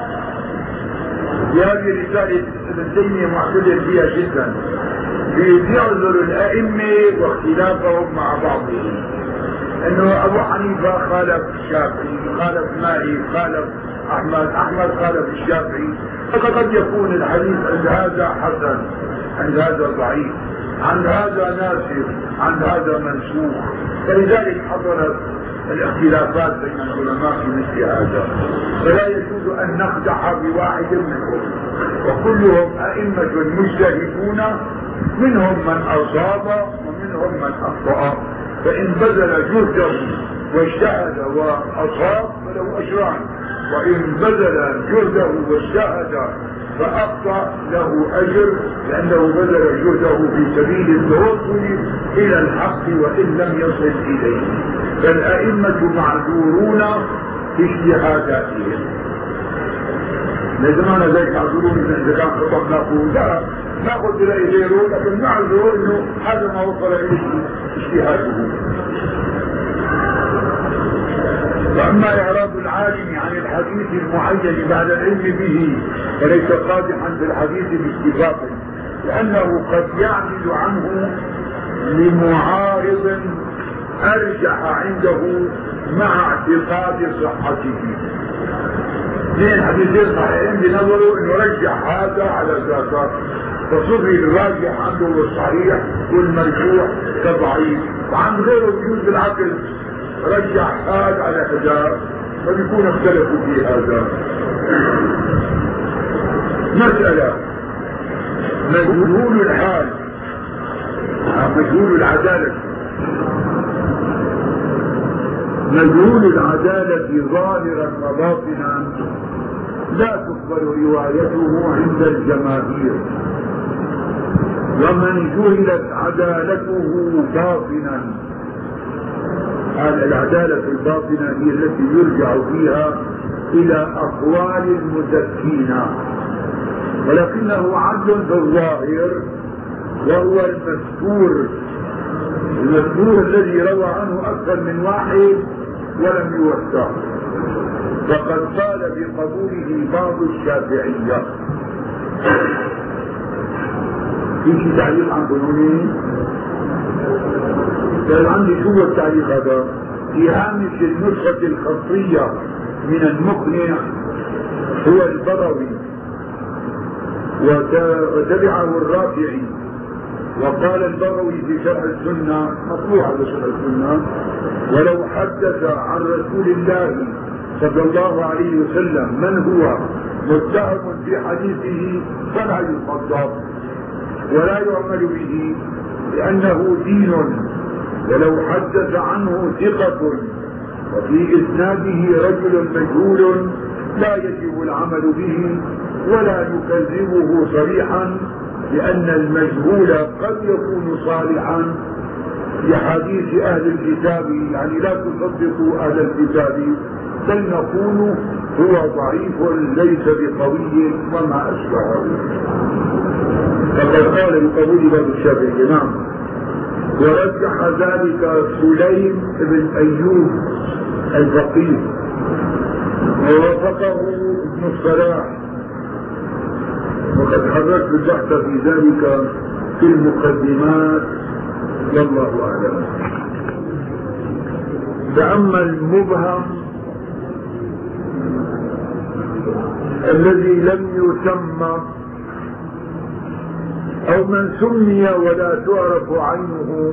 في هذه الرسالة ابن تيمية معتدل فيها جدا، بيعذر الأئمة واختلافهم مع بعضهم، انه ابو حنيفة خالف الشافعي، خالف مالك، خالف احمد خالف الشافعي، فقد يكون الحديث عند هذا حسن، عند هذا ضعيف، عند هذا ناسخ، عند هذا منسوخ. فلذلك حصلت الاختلافات بين العلماء في مثل هذا، فلا يجوز ان نخدع بواحد منهم، وكلهم ائمة مجتهدون، منهم من اصاب ومنهم من اخطأ، فإن بذل جهده واجتهد وأصاب فله أجران، وإن بذل جهده واجتهد فأخطأ له أجر، لأنه بذل جهده في سبيل التوصل إلى الحق وإن لم يصل إليه. فالأئمة معذورون في اجتهاداتهم. لزمانا ذلك معذورون إذا كان خطأ نقول لا ناخذ برأي غيره، لكن نعذره انه هذا ما وصل اليه اجتهاده. واما اعراض العالم عن الحديث المعين بعد العلم به فليس قادحا بالحديث باتفاق، لانه قد يعجز عنه لمعارض أرجح عنده مع اعتقاد صحته. اثنين حديثين صحيحين بنظروا انه رجح هذا على ذاك، فصفي الراجح عنده الصحيح والمرجوح كضعيف، وعند غيره بيجوز بالعقل رجح هذا على هذا، فبيكون اختلفوا في هذا. مسألة مجهول الحال مجهول العدالة، مجهول العدالة ظاهرا وباطنا لا تقبل روايته عند الجماهير، ومن جهلت عدالته باطنا، العدالة الباطنة هي التي يرجع فيها إلى أقوال المزكين، ولكنه عدل في الظاهر، وهو المذكور الذي روى عنه أكثر من واحد ولم يوثق، وقد قال بقبوله بعض الشافعية. في تعليق عن قانوني؟ قال عندي شو التعليق هذا؟ في هامش النسخة الخطية من المقنع هو البروي، وتبعه الرافعي، وقال البروي في شرح السنة، مطلوع على شرح السنة: ولو حدث عن رسول الله صلى الله عليه وسلم من هو متهم في حديثه فلا يصدق ولا يعمل به لأنه دين، ولو حدث عنه ثقة وفي إسناده رجل مجهول لا يجب العمل به ولا يكذبه صريحا، لأن المجهول قد يكون صالحا لحديث أهل الكتاب، يعني لا تصدقوا أهل الكتاب، بل نقول هو ضعيف ليس بقوي وما أشبهه. فقد قال بقبول باب الشافعي. نعم. ورجح ذلك سليم بن أيوب الفقيه، ووافقه ابن الصلاح، وقد حررت البحث في ذلك في المقدمات، والله أعلم. فأما المبهم الذي لم يسمى أو من سمي ولا تعرف عينه،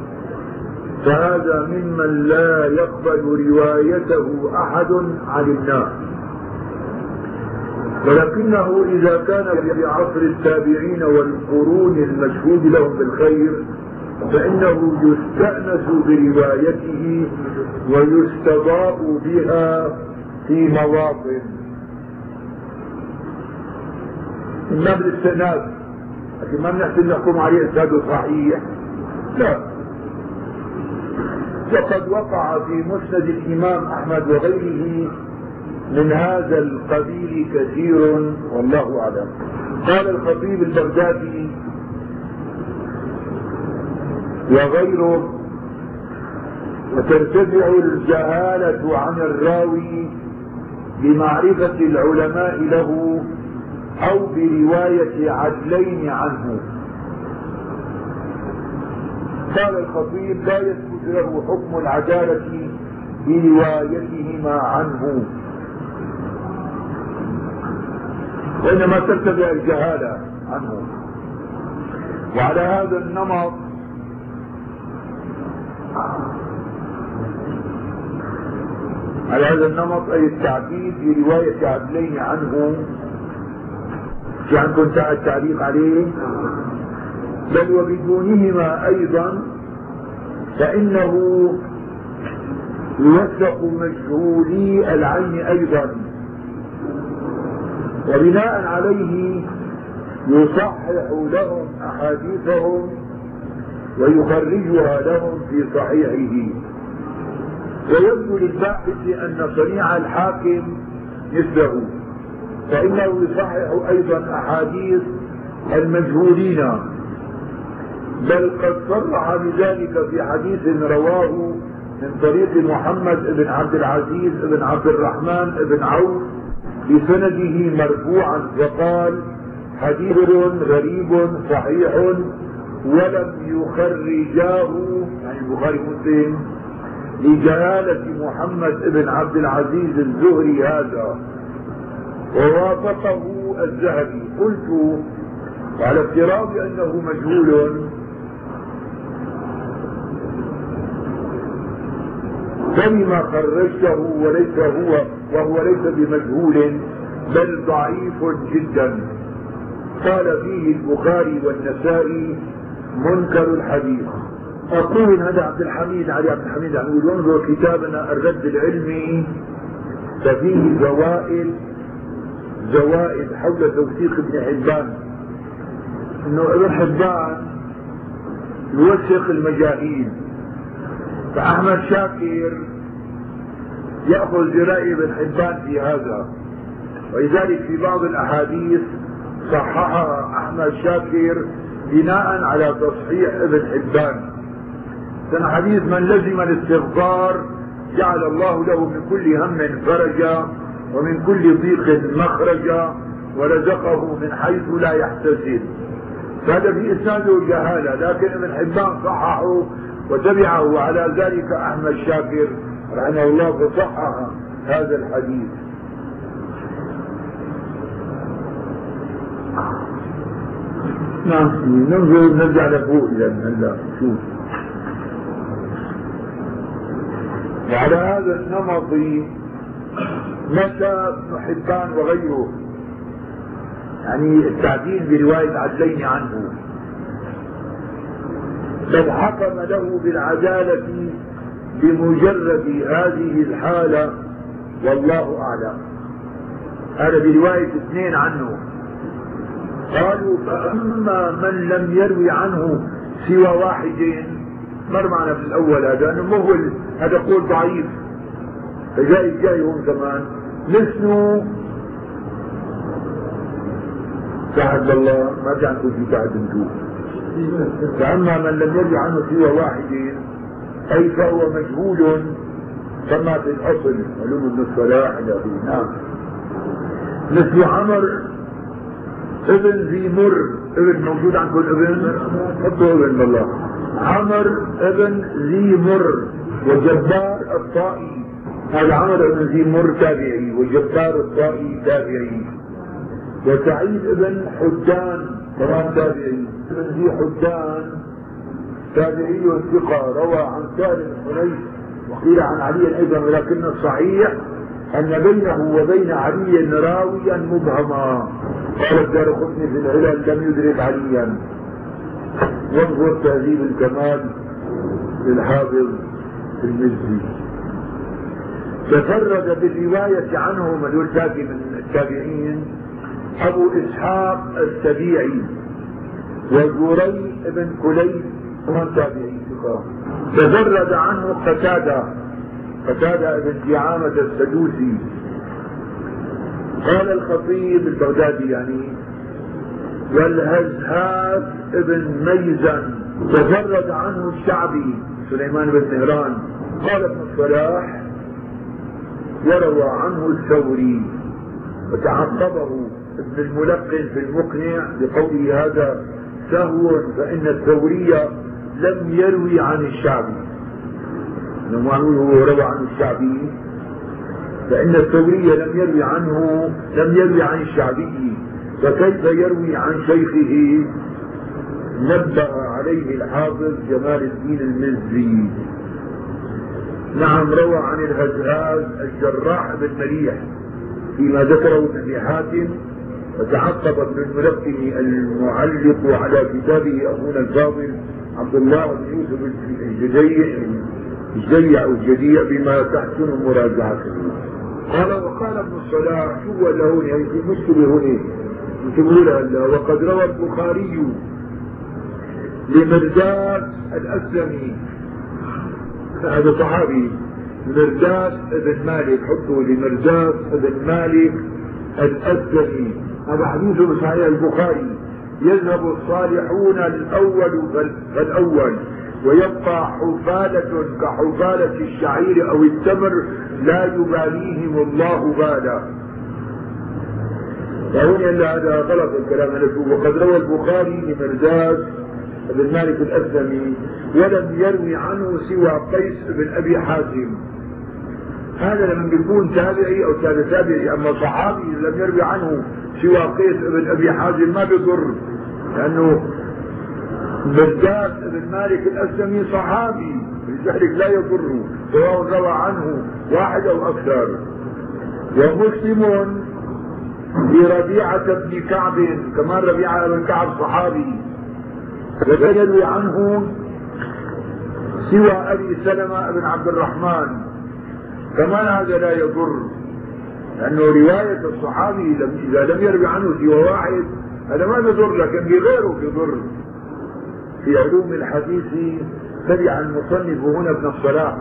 فهذا ممن لا يقبل روايته أحد عن الناس، ولكنه إذا كان في عصر التابعين والقرون المشهود لهم بالخير فإنه يستأنس بروايته ويستضاء بها في مواطن. إما بالاستئناس، لكن ما بنحسن نحكم عليه إسناده صحيح، لا. وقد وقع في مسند الإمام أحمد وغيره من هذا القبيل كثير، والله أعلم. قال الخطيب البغدادي وغيره: وترتفع الجهالة عن الراوي بمعرفة العلماء له أو برواية عدلين عنه. قال الخطيب: لا يثبت له حكم العدالة بروايتهما عنه، وإنما ترتفع الجهالة عنه. وعلى هذا النمط أي التعديل برواية عدلين عنه، في عندكم التعليق عليه؟ بل وبدونهما أيضا فإنه يوثق مجهولي العين أيضا، وبناء عليه يصحح لهم أحاديثهم ويخرجها لهم في صحيحه. ويبدو للباحث أن صنيع الحاكم مثله، فإنه يصحح أيضا أحاديث المجهولين، بل قد صرح بذلك في حديث رواه من طريق محمد بن عبد العزيز بن عبد الرحمن بن عوف بسنده مرفوعا، فقال: حديث غريب صحيح ولم يخرجاه يعني البخاري ومسلم لجلالة محمد بن عبد العزيز الزهري هذا، ووافقه الذهبي. قلت على افتراض أنه مجهول فلما خرجته وليس هو وهو ليس بمجهول بل ضعيف جدا؟ قال فيه البخاري والنسائي منكر الحديث. أقول هذا عبد الحميد علي عبد الحميد عم يقول انظر كتابنا الرد العلمي ففيه زوائد حول توثيق ابن حبان، انه ابن حبان يوثق المجاهيل، فأحمد شاكر يأخذ برأي ابن حبان في هذا، ولذلك في بعض الأحاديث صححها أحمد شاكر بناء على تصحيح ابن حبان. كان حديث من لزم الاستغفار جعل الله له من كل هم فرجا ومن كل ضيق مخرجا ورزقه من حيث لا يحتسب. هذا في إسناده جهالة، لكن ابن حبان صححه وتبعه على ذلك أحمد شاكر رحمه الله فصحح هذا الحديث. نعم ننظر نرجع لفوق هلا شوف. وعلى هذا النمط مشى ابن حبان وغيره، يعني التعديل برواية عدلين عنه، بل حكم له بالعدالة بمجرد هذه الحالة والله أعلم. هذا برواية اثنين عنه. قالوا فأما من لم يروي عنه سوى واحد، مر معنا في الأول هذا أنه مهول، هذا قول ضعيف، فجاي هم كمان مثله سعد الله ما في عنكم في سعد نشوف. فأما من لم يروي عنه سوى واحد أي فهو مجهول كما في الأصل علوم ابن الصلاح. نعم مثل عمر ابن ذي مر، ابن موجود عندكم ابن؟ حطوا ابن بالله. عمر ابن ذي مر وجبار الطائي، هذا عمر ابن ذي مر تابعي وجبار الطائي تابعي. وسعيد ابن حدان كمان تابعي، ابن ذي حدان تابعي ثقة روى عن سالم بن حنيف وقيل عن علي ايضا، ولكن الصحيح ان بينه وبين علي راويا مبهما. قال الدارقطني في العلل لم يدرك عليا. وانظر تهذيب الكمال للحافظ المزي. تفرد بالرواية عنه من يلتقي من التابعين أبو إسحاق السبيعي وزوري بن كليب ومن تابعي ثقة. تفرد عنه قتادة بن دعامة السدوسي. قال الخطيب البغدادي يعني والهزهاز ابن ميزن. تفرد عنه الشعبي سليمان بن مهران. قال ابن الصلاح وروى عنه الثوري، وتعقبه ابن الملقن في المقنع بقوله هذا سهو، فإن الثوري لم يروي عن الشعبي. لما هو روى عن الشعبي فإن الثوري لم يروي عن الشعبي، فكيف يروي عن شيخه؟ نبه عليه الحافظ جمال الدين المزي. نعم روى عن الهزهاز الجراح بن مليح فيما ذكره ابن حاتم. وتعقب ابن الملقن المعلق على كتابه أبونا الفاضل عبد الله بن يوسف الجديع بما تحسن مراجعته. وقال ابن الصلاح شو ولا هون يعني في مشكلة هون انتبهوا. وقد روى البخاري لمرداس الأسلمي، هذا صحابي مرداس ابن مالك، حطوا لمرداس ابن مالك الأسلمي، هذا حديث بصحيح البخاري. يذهب الصالحون الأول فالأول ويبقى حفالة كحفالة الشعير أو التمر لا يباليهم الله بالا. فهنا هذا غلط الكلام. وقد روى البخاري لمرداس بن مالك الأسلمي ولم يروي عنه سوى قيس بن أبي حازم. هذا لما بيكون تابعي أو تابعي، أما صحابي لم يروي عنه سوى قيس بن أبي حازم ما بيضر، لأنه مرداس بن مالك الأسلمي صحابي، لذلك لا يضر سواء روى عنه واحد أو أكثر. ومسلم بربيعة بن كعب، كمان ربيعة بن كعب صحابي لا يروي عنه سوى أبي سلمة بن عبد الرحمن، كمان هذا لا يضر، لأنه رواية الصحابي إذا لم يروي عنه سوى واحد هذا ما يضر، لكن بغيره يضر. في علوم الحديث تبع المصنف هنا ابن الصلاح،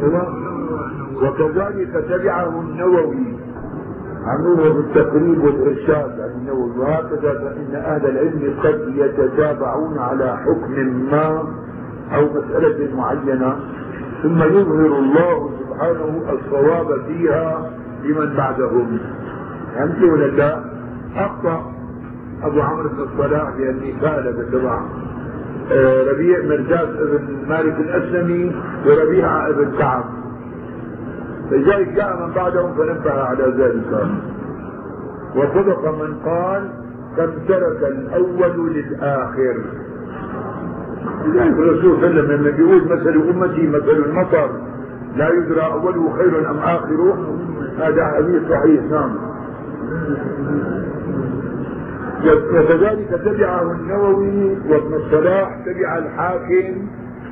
وكذلك تبعه النووي عملوه بالتقريب والإرشاد عن النووي. وهكذا فإن أهل العلم قد يتتابعون على حكم ما أو مسألة معينة، ثم يظهر الله سبحانه الصواب فيها لمن بعدهم. فهمت ولا لا؟ أخطأ أبو عمرو بن الصلاح بأني قال بالتبع ربيع مرداس بن مالك الأسلمي وربيعة بن كعب، لذلك جاء من بعدهم فنبه على ذلك. وصدق من قال قد ترك الأول للآخر. لذلك الرسول صلى الله عليه وسلم لما يقول مثل أمتي مثل المطر لا يدرى أوله خير أم آخره، هذا حديث صحيح. نعم. وكذلك تبعه النووي وابن الصلاح، تبع الحاكم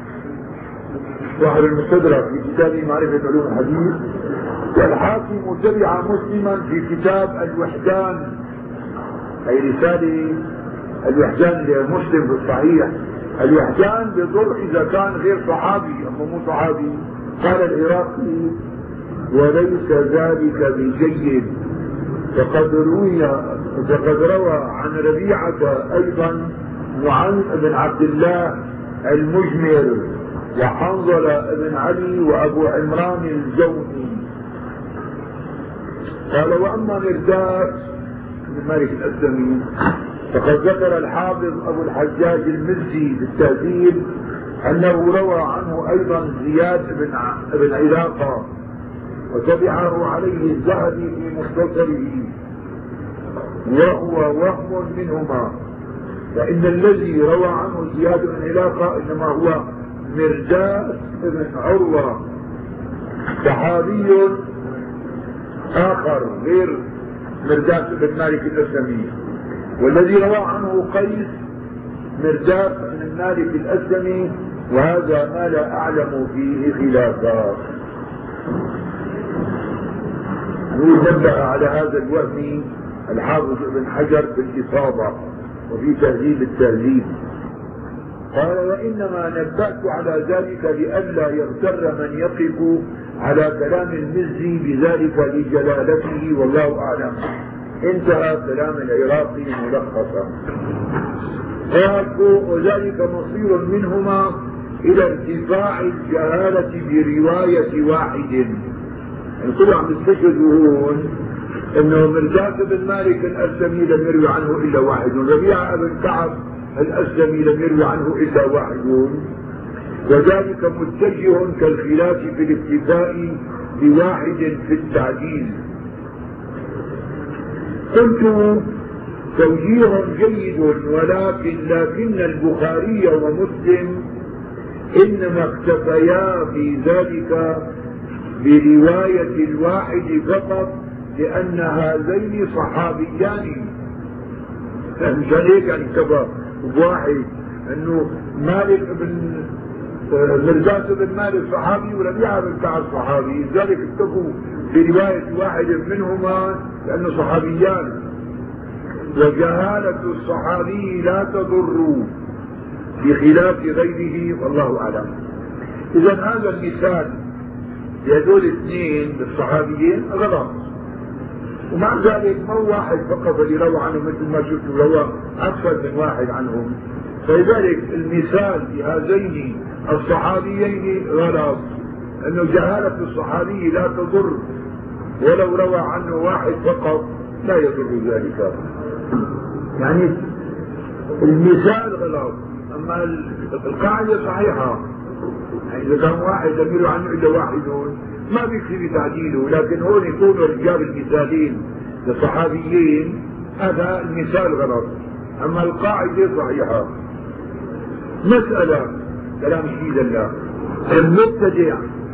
صاحب المستدرك في كتابه معرفة علوم الحديث، والحاكم تبع مسلما في كتاب الوحدان، أي رسالة الوحدان لمسلم في الصحيح. الوحدان بضر إذا كان غير صحابي، أما مو صحابي. قال العراقي وليس ذلك بجيد، فقد روى عن ربيعة أيضا وعن ابن عبد الله المجمر وحنظلة بن علي وأبو عمران الجوني. قال وأما مرداس بن مالك الأسلمي فقد ذكر الحافظ أبو الحجاج المزي بالتهذيب أنه روى عنه أيضا زياد بن علاقة، وتبعه عليه الذهبي في مختصره، وهو وهم منهما، فإن الذي روى عنه زياد بن علاقة إنما هو مرداس بن عروة صحابي آخر غير مرداس بن مالك الأسلمي. والذي روى عنه قيس مرداس بن مالك الأسلمي، وهذا ما لا أعلم فيه خلافا. نبه على هذا الوهم الحافظ ابن حجر في الإصابة وفي تهذيب التهذيب. قال وإنما نبهت على ذلك لئلا يغتر من يقف على كلام المزي بذلك لجلالته، والله أعلم. انتهى كلام العراقي ملخصا. قال وذلك مصير منهما إلى ارتفاع الجهالة برواية واحد. يعني طبعا مستشهدون انه مرداس بن مالك الاسلمي لم يروي عنه الا واحد، ربيعة بن كعب الاسلمي لم يروي عنه الا واحد، وذلك متجه كالخلاف في الاكتفاء بواحد في التعديل. قلت توجيه جيد، لكن البخاري ومسلم انما اكتفيا في ذلك برواية الواحد فقط، لأن هذين صحابيان. مشان هيك يعني اكتفى بواحد، انه مالك بن مرداس بن مالك صحابي وربيعة بن كعب صحابي، لذلك اكتفوا برواية واحد منهما لأنه صحابيان. وجهالة الصحابي لا تضر بخلاف غيره، والله أعلم. إذا هذا المثال لهذول الاثنين الصحابيين غلط، ومع ذلك ما هو واحد فقط اللي روى عنه، مثل ما شفتوا روى أكثر من واحد عنهم. فلذلك المثال بهذين الصحابيين غلط، أنه جهالة الصحابي لا تضر، ولو روى عنه واحد فقط لا يضر ذلك. يعني المثال غلط، أما القاعدة صحيحة، يعني إذا كان واحد يميل عنه إلا واحدون ما بيكفي بتعديله، لكن هون يكونوا الرجال المثالين للصحابيين هذا المثال غلط، أما القاعدة صحيحة. مسألة كلام شديد الله، المبتدع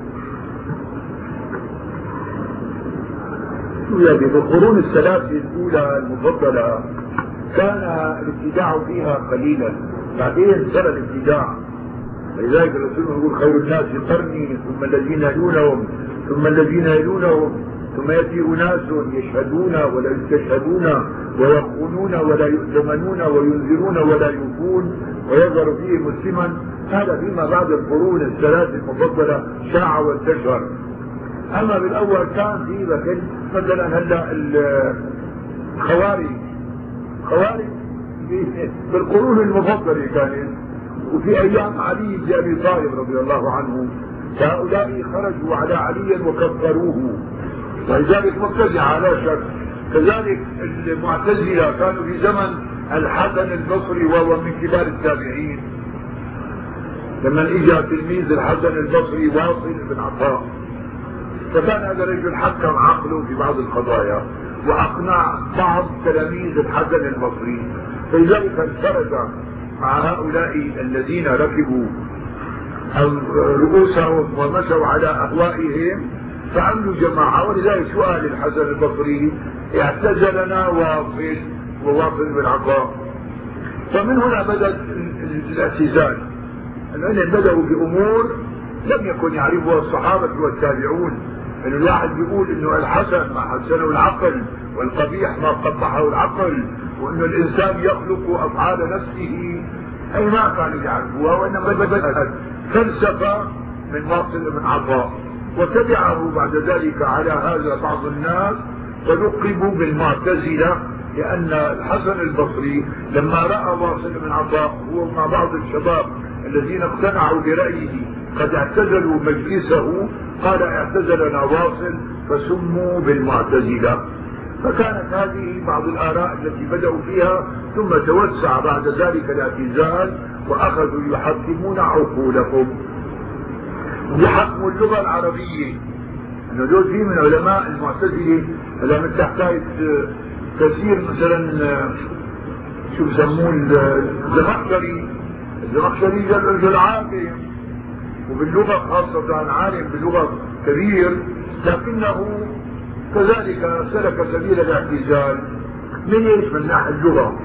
في القرون الثلاثة الأولى المفضلة كان الابتداع فيها قليلا، بعدين صار الابتداع. لذلك الرسول يقول خير الناس قرني ثم الذين يلونهم ثم الذين يلونهم ثم يأتي أناس يشهدون ولا يستشهدون ويخونون ولا يؤتمنون وينذرون ولا يوفون ويظهر فيه مسلما. هذا فيما بعد القرون الثلاث المفضلة شاع وانتشر. أما بالأول كان في مثل مثلا هلا الخوارج بالقرون المفضلة كانت، وفي أيام علي بن أبي طالب رضي الله عنه هؤلاء خرجوا على علي وكفروه، ولذلك مبتدعة لا شك. كذلك المعتزلة كانوا في زمن الحسن البصري وهو من كبار التابعين، لما اجى تلميذ الحسن البصري واصل بن عطاء، فكان هذا الرجل حكم عقله في بعض القضايا واقنع بعض تلاميذ الحسن البصري، فلذلك انفرد مع هؤلاء الذين ركبوا رؤوسهم ومشوا على اهوائهم فعملوا جماعة. ولذلك سؤال الحسن البصري اعتزلنا وواصل بن عطاء، فمن هنا بدأ الاعتزال. العلم بدأوا بأمور لم يكن يعرفها الصحابة والتابعون، ان الواحد بيقول انه الحسن ما حسنه العقل والقبيح ما قبحه العقل، وانه الانسان يخلق افعال نفسه، اي ما كانوا يعرفوها، وانما بدأت فلسفة من واصل بن عطاء، وتبعه بعد ذلك على هذا بعض الناس فلقبوا بالمعتزلة، لأن الحسن البصري لما رأى واصل بن عطاء هو مع بعض الشباب الذين اقتنعوا برأيه قد اعتزلوا مجلسه قال اعتزلنا واصل فسموا بالمعتزلة. فكانت هذه بعض الآراء التي بدأوا فيها، ثم توسع بعد ذلك الاعتزال وأخذوا يحكمون عقولهم بحكم اللغة العربية. انه دول في من علماء المعتزلة لما تحتاج كثير مثلا شو بسموه الزمخشري رجل عالم وباللغة خاصة عالم باللغة كبير، لكنه كذلك سلك سبيل الاعتزال من ايش؟ من ناحية اللغة.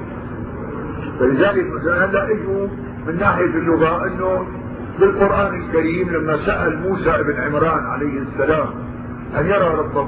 فلذلك مثلا هلا اجوا من ناحية اللغة انه بالقرآن الكريم لما سأل موسى بن عمران عليه السلام أن يرى ربه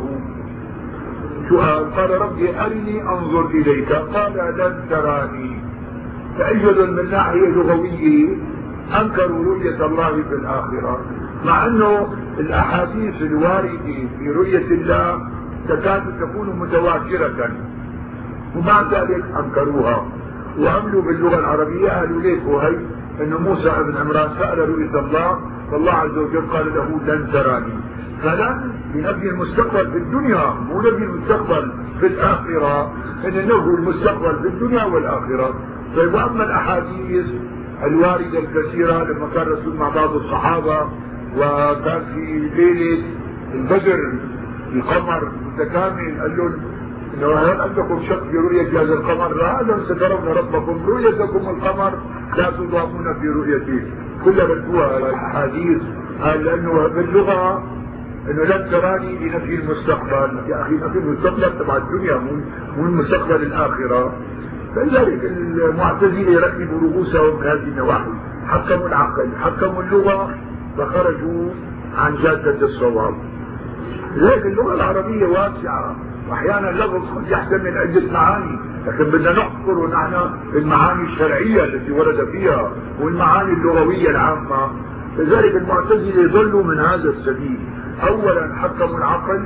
سؤال، قال ربي أرني أنظر إليك، قال لن تراني. فأجد من ناحية لغوية أنكروا رؤية الله في الآخرة، مع أنه الأحاديث الواردة في رؤية الله تكاد تكون متواترة، ومع ذلك أنكروها وعملوا باللغة العربية. قالوا ليك وهي انه موسى بن عمران سأل رؤية الله فالله عز وجل قال له لن تراني، فلن لنبي المستقبل في الدنيا، مو نبي المستقبل في الآخرة، ان نبي المستقبل في الدنيا والآخرة. طيب واما الاحاديث الواردة الكثيرة لما كان الرسول مع بعض الصحابة وكان في ليلة البدر القمر متكامل قال لهم انه هل عندكم شك في رؤية هذا القمر؟ لا، سترون ربكم، رؤيتكم القمر لا تضامون في رؤيته. كلها بدوها الاحاديث قال لانه باللغة انه لن تراني لنفي المستقبل، يا اخي نفي المستقبل تبع الدنيا مو المستقبل الاخرة. فلذلك المعتزلة ركبوا رؤوسهم من هذه النواحي، حكموا العقل حكموا اللغة فخرجوا عن جادة الصواب. لذلك اللغة العربية واسعة، واحيانا اللفظ قد يحتمل عدة معاني، لكن بدنا نحصر نحن المعاني الشرعية التي ورد فيها والمعاني اللغوية العامة. لذلك المعتزلة يضلوا من هذا السبيل. اولا حكموا العقل،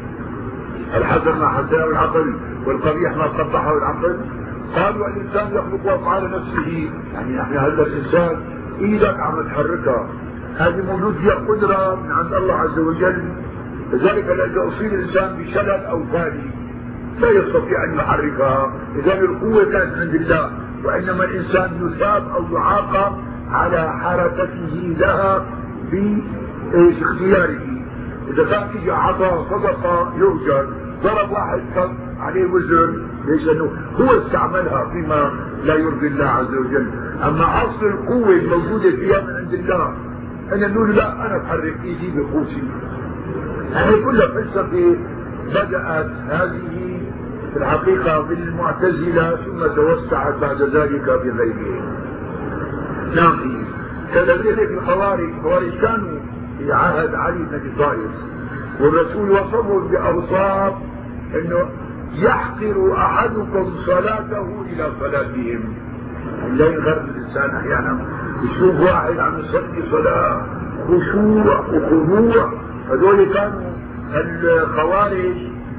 الحسن ما حسنه العقل والقبيح ما قبحه العقل. قالوا الانسان يخلق افعال نفسه، يعني نحن هذا الانسان ايدك عم تحركها، هذه موجود فيها قدرة من عند الله عز وجل. لذلك إذا أصيب الإنسان بشلل أو فادي لا يستطيع أن يحركها، إذا القوة كانت عند الله، وإنما الإنسان يثاب أو يعاقب على حركته لها باختياره. اذا كان تيجي عطى صدقه يؤجر، ضرب واحد كان عليه وزر، ليش؟ لانه هو استعملها فيما لا يرضي الله عز وجل. اما اصل القوه الموجوده فيها من عند الله، انا نقول لا انا بحرك ايدي بقوتي. هذه كلها فلسفه بدات هذه في الحقيقه بالمعتزله ثم توسعت بعد ذلك بغيرهم. نعم. كذلك الخوارج كانوا في عهد علي بن ابي طالب، والرسول وصفهم باوصاف انه يحقر احدكم صلاته الى صلاتهم. لا يغرب الانسان احيانا يشوف واحد عم يصلي صلاه خشوع وخضوع. هذول كانوا الخوارج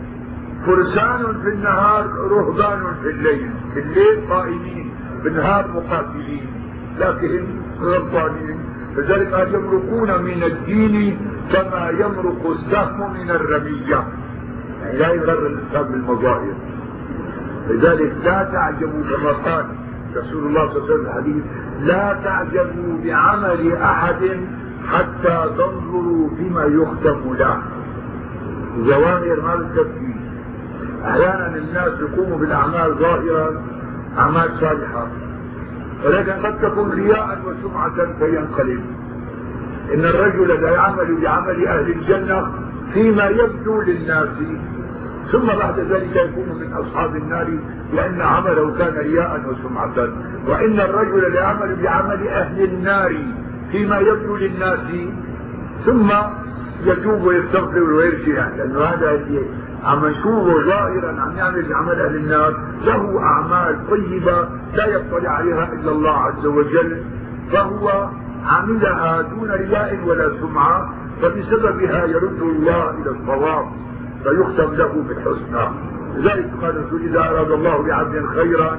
فرسان في النهار رهبان في الليل، في الليل قائمين بالنهار مقاتلين لكن ربانيين. لذلك قال يمرقون من الدين كما يمرق السهم من الرمية، يعني لا يغر الانسان بالمظاهر. لذلك لا تعجبوا كما قال رسول الله صلى الله عليه وسلم الحديث: لا تعجبوا بعمل احد حتى تنظروا فيما يختم له. الظواهر ما بالتفكير. احيانا الناس يقوموا بالاعمال ظاهرا اعمال صالحه، ولكن قد تكون رياء وسمعه فينقلب. ان الرجل لا يعمل بعمل اهل الجنه فيما يبدو للناس، ثم بعد ذلك يكون من اصحاب النار لان عمله كان رياء وسمعه. وان الرجل لا يعمل بعمل اهل النار فيما يبدو للناس ثم يتوب ويستغفر ويرجع، لانه هذا اللي عم نشوفه ظاهرا عم يعمل بعمل اهل النار له اعمال طيبه لا يطلع عليها الا الله عز وجل، فهو عملها دون رياء ولا سمعه، فبسببها يرد الله الى الصواب فيختم له بالحسنى. لذلك قال الرسول: اذا اراد الله بعبد خيرا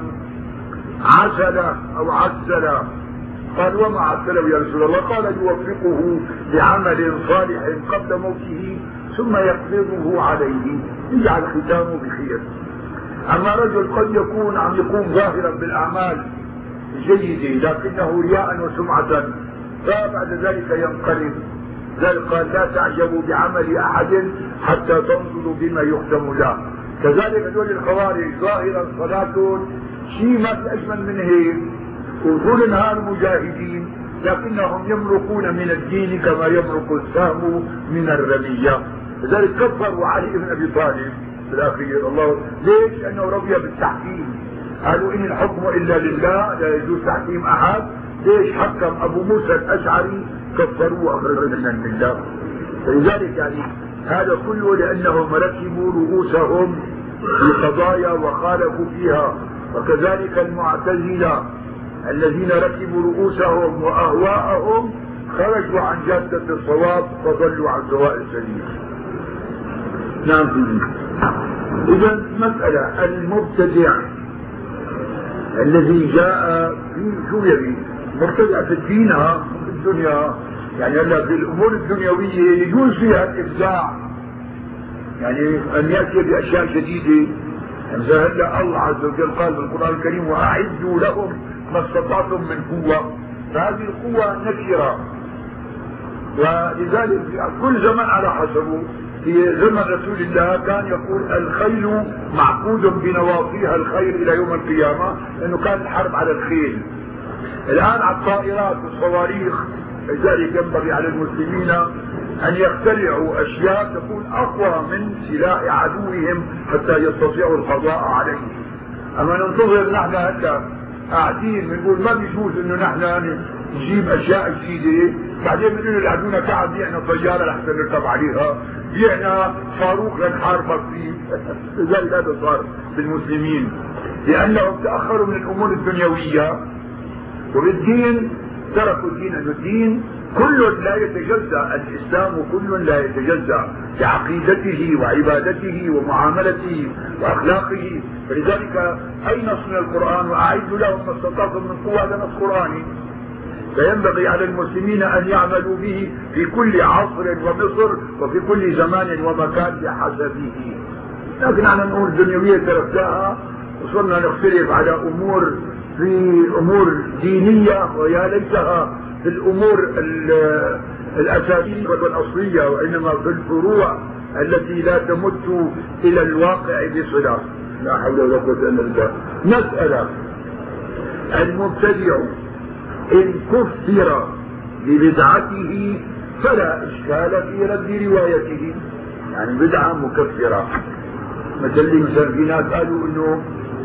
عسل او عسل. قال: وما عسله يا رسول الله؟ قال: يوفقه بعمل صالح قبل موته ثم يقبضه عليه يجعل ختامه بخير. اما رجل قد يكون عم يقوم ظاهرا بالاعمال جيده لكنه رياء وسمعه فبعد ذلك ينقلب. ذلك قال: لا تعجبوا بعمل احد حتى تنظروا بما يختم له. كذلك هذول الخوارج ظاهرا صلاتهم شيء ما في اجمل من هيك، وطول النهار مجاهدين لكنهم يمرقون من الدين كما يمرق السهم من الرمية. لذلك كفروا علي بن ابي طالب في الاخير. الله ليش؟ لانه رضي بالتحكيم. قالوا: ان الحكم الا لله لا يجوز تحكيم احد. ليش حكم ابو موسى الاشعري؟ كفروه واخرجوا من الله. فلذلك يعني هذا كله لانهم ركبوا رؤوسهم في قضايا وخالفوا فيها. وكذلك المعتزله الذين ركبوا رؤوسهم واهواءهم خرجوا عن جادة الصواب فضلوا عن سواء السبيل. نعم. اذا مسألة المبتدع الذي جاء في شو يبي؟ مبتدع في الدين في الدنيا، يعني هلا في الامور الدنيوية يجوز فيها الابداع، يعني ان ياتي باشياء جديدة. مثلا هلا الله عز وجل قال في القرآن الكريم: واعدوا لهم ما استطعتم من قوة. فهذه القوة نكرة، ولذلك كل زمن على حسبه. في زمن رسول الله كان يقول: الخيل معقود بنواصيها الخير الى يوم القيامة، لانه كانت الحرب على الخيل. الان على الطائرات والصواريخ. لذلك ينبغي على المسلمين ان يخترعوا اشياء تكون اقوى من سلاح عدوهم حتى يستطيعوا القضاء عليه. اما ننتظر نحن هلا قاعدين بنقول ما بيجوز انه نحن نجيب اشياء جديده، بعدين بنقول العدونا تعال بيعنا طياره لحتى نركب عليها، بيعنا صاروخ لنحاربك فيه. لذلك هذا صار بالمسلمين، لانهم تاخروا من الامور الدنيويه وبالدين تركوا الدين. انه الدين كل لا يتجزا، الاسلام كل لا يتجزا بعقيدته وعبادته ومعاملته واخلاقه. فلذلك اي نص من القران: واعدوا لهم ما استطعتم من قوه، هذا نص قراني. فينبغي على المسلمين ان يعملوا به في كل عصر ومصر وفي كل زمان ومكان بحسبه. لكن احنا نقول الدنيويه تركناها وصرنا نختلف على امور في أمور دينية ويا ليتها في الأمور الأساسية والأصلية، وإنما في الفروع التي لا تمت إلى الواقع بصلة. لا حول ولا قوة إلا بالله. مسألة: المبتدع إن كفر ببدعته فلا إشكال في رد روايته. يعني بدعة مكفرة، مثل في ناس قالوا إنه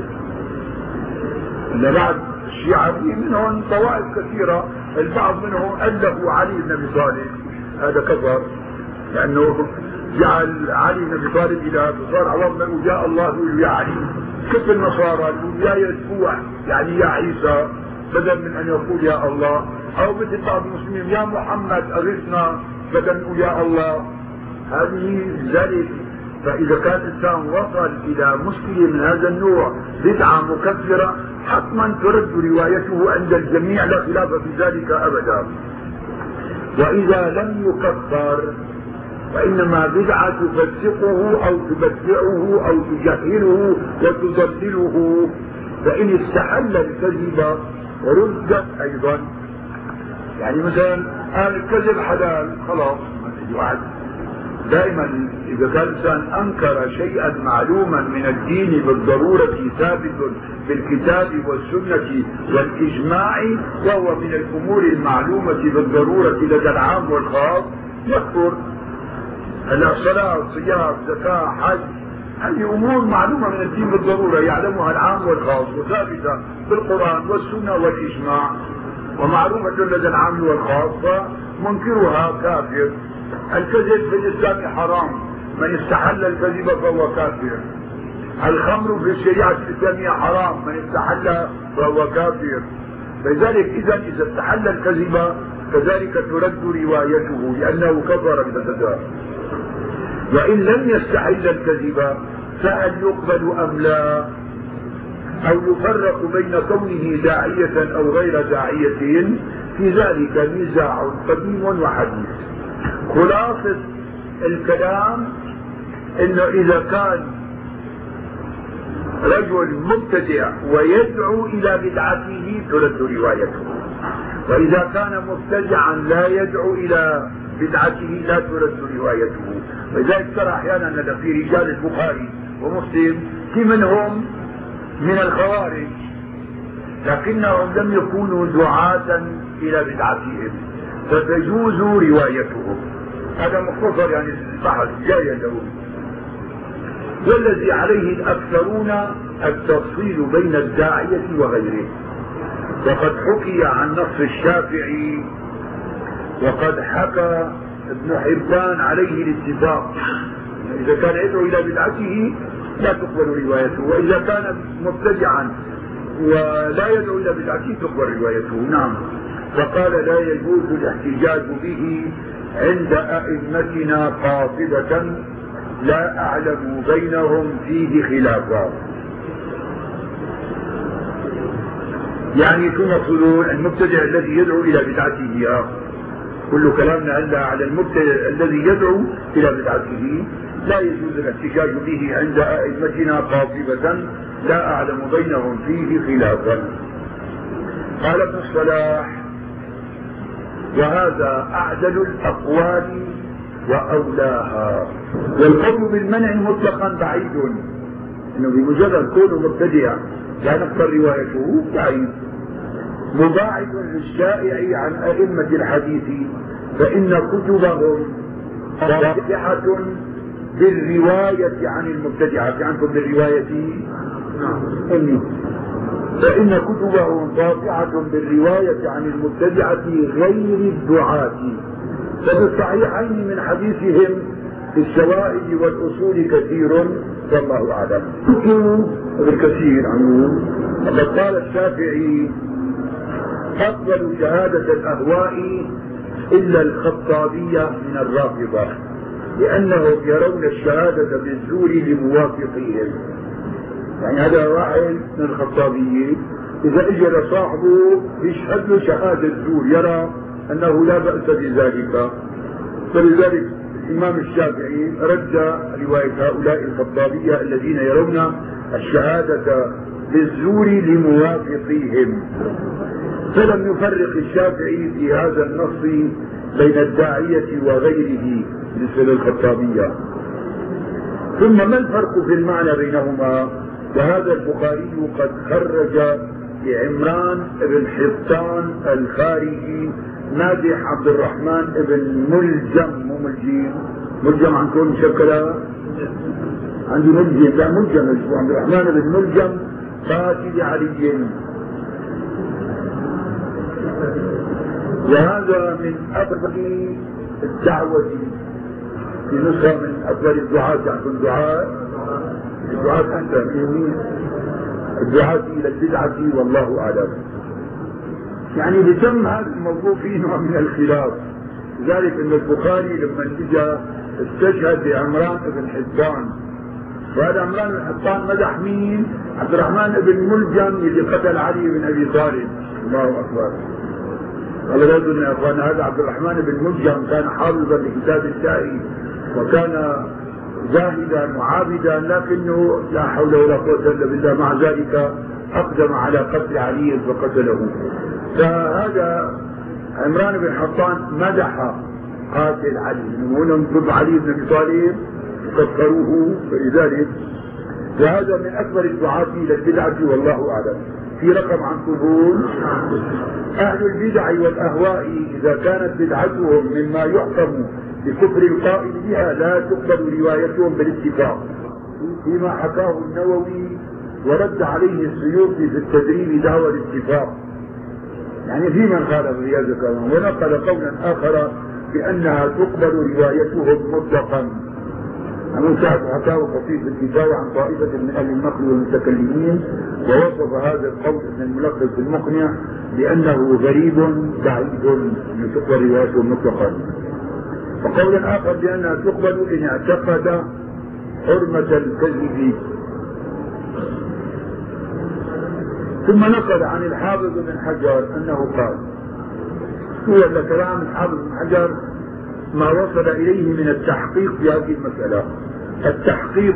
بعد الشيعة منهم طوائف كثيرة، البعض منهم أله علي بن أبي طالب، هذا كفر لأنه جعل علي بن أبي طالب إلى صار عوضنا وجاء الله يقول يا علي، كيف النصارى يقول يا يسوع يعني يا عيسى بدل من أن يقول يا الله، أو مثل بعض المسلمين يا محمد أغثنا بدل من يقول يا الله. هذه ذلك. فإذا كان الإنسان وصل إلى مشكلة من هذا النوع بدعة مكفرة حتما ترد روايته عند الجميع، لا خلاف في ذلك أبدا. وإذا لم يكفر وإنما بدعة تفسقه أو تبدعه أو تجهله وتضلله، فإن استحل الكذب ردت أيضا. يعني مثلا قال الكذب حلال، خلاص ما تجي واحد. دائما إذا كان الإنسان أنكر شيئا معلوما من الدين بالضرورة ثابت بالكتاب والسنة والإجماع، وهو من الأمور المعلومة بالضرورة لدى العام والخاص، يكفر. الصلاة، صيام، زكاة، حج، هذه أمور معلومة من الدين بالضرورة يعلمها العام والخاص وثابتة بالقرآن والسنة والإجماع ومعلومة لدى العام والخاص، فمنكرها كافر. الكذب في الإسلام حرام، من استحل الكذب فهو كافر. الخمر في الشريعة الإسلامية حرام، من استحل فهو كافر. فلذلك إذا استحل الكذب كذلك ترد روايته لأنه كفر بالكذب. وإن لم يستحل الكذب فهل يقبل أم لا، أو يفرق بين كونه داعية أو غير داعية، في ذلك نزاع قديم وحديث. خلاصة الكلام انه اذا كان رجل مبتدع ويدعو الى بدعته ترد روايته، واذا كان مبتدعا لا يدعو الى بدعته لا ترد روايته. ولذلك ترى احيانا في رجال البخاري ومسلم في منهم من الخوارج لكنهم لم يكونوا دعاة الى بدعتهم فتجوز روايتهم. هذا مختصر يعني البحث جاي له. والذي عليه الأكثرون التفصيل بين الداعية وغيره. وقد حكي عن نص الشافعي وقد حكى ابن حبان عليه الاتفاق، إذا كان يدعو إلى بدعته لا تقبل روايته، وإذا كان مبتدعا ولا يدعو إلى بدعته تقبل روايته. نعم. فقال لا يجوز الاحتجاج به عند أئمتنا قاطبة لا أعلم بينهم فيه خلافا. يعني شو مقصودون؟ المبتدع الذي يدعو إلى بدعته، كل كلامنا هلا على المبتدع الذي يدعو إلى بدعته لا يجوز الاحتجاج به عند أئمتنا قاطبة لا أعلم بينهم فيه خلافا. قال ابن الصلاح: وهذا أعدل الأقوال وأولاها. والقول بالمنع مطلقا بعيد، إنه بمجرد كونه مبتدع لا نقبل روايته بعيد. مباعد للشائع عن أئمة الحديث فإن كتبهم واضحة بالرواية عن المبتدعة. عنكم بالرواية؟ نعم. فإن كتبهم واضحة بالرواية عن المبتدعة غير الدعاة. ففي الصحيحين من حديثهم في الشوائد والأصول كثير والله أعلم. ذكروا بالكثير عنه. وقد قال الشافعي: أفضل شهادة الأهواء إلا الخطابية من الرافضة، لأنهم يرون الشهادة بالزور لموافقيهم. يعني هذا واحد من الخطابيين إذا اجى لصاحبه يشهد له شهادة زور يرى أنه لا بأس بذلك، فلذلك الإمام الشافعي رد رواية هؤلاء الخطابية الذين يرون الشهادة بالزور لموافقيهم، فلم يفرق الشافعي في هذا النص بين الداعية وغيره بالنسبة للخطابية. ثم ما الفرق في المعنى بينهما؟ وهذا البخاري قد خرج لعمران بن حطان الخارجي مادح عبد الرحمن بن ملجم، مو ملجم، ملجم عندكم مشكلة؟ عندي ملجم، لا ملجم، عبد الرحمن بن ملجم قاتل علي، وهذا من أفضل الدعوة في نسخة من أفضل الدعاة، يحكم الدعاة أنت الدعاة إلى البدعة والله أعلم. يعني بتم هذا الموضوع فيه نوع من الخلاف، لذلك أن البخاري لما اجى استشهد بعمران بن حطان، وهذا عمران بن حطان مدح مين؟ عبد الرحمن بن ملجم اللي قتل علي بن أبي طالب. الله أكبر. قال رجل يا أخوان هذا عبد الرحمن بن ملجم كان حافظا لكتاب الله وكان زاهدا وعابدا، لكنه لا حول ولا قوة إلا بالله مع ذلك أقدم على قتل علي فقتله. فهذا عمران بن حطان مدح قاتل علي، ولم ضد علي بن أبي طالب كفروه، فلذلك وهذا من أكبر الدعاة إلى البدعة والله أعلم. في رقم عن قبول أهل البدع والأهواء إذا كانت بدعتهم مما يحكم بكفر القائل بها لا تقبل روايتهم بالاتفاق، فيما حكاه النووي ورد عليه السيوطي في التدريب دعوى الاتفاق، يعني في من خالف رياض كمان، ونقل قولا آخر بأنها تقبل روايتهم مطلقا. أنا سعد حكاه خطيب الكفاية عن طائفة من أهل النقل والمتكلمين، ووصف هذا القول ابن الملخص المقنع بأنه غريب بعيد من تقبل روايتهم مطلقا. وقولا آخر بأنها تقبل إن اعتقد حرمة الكذب. ثم نقل عن الحافظ بن حجر أنه قال، هو كلام الحافظ بن حجر ما وصل إليه من التحقيق في هذه المسألة. التحقيق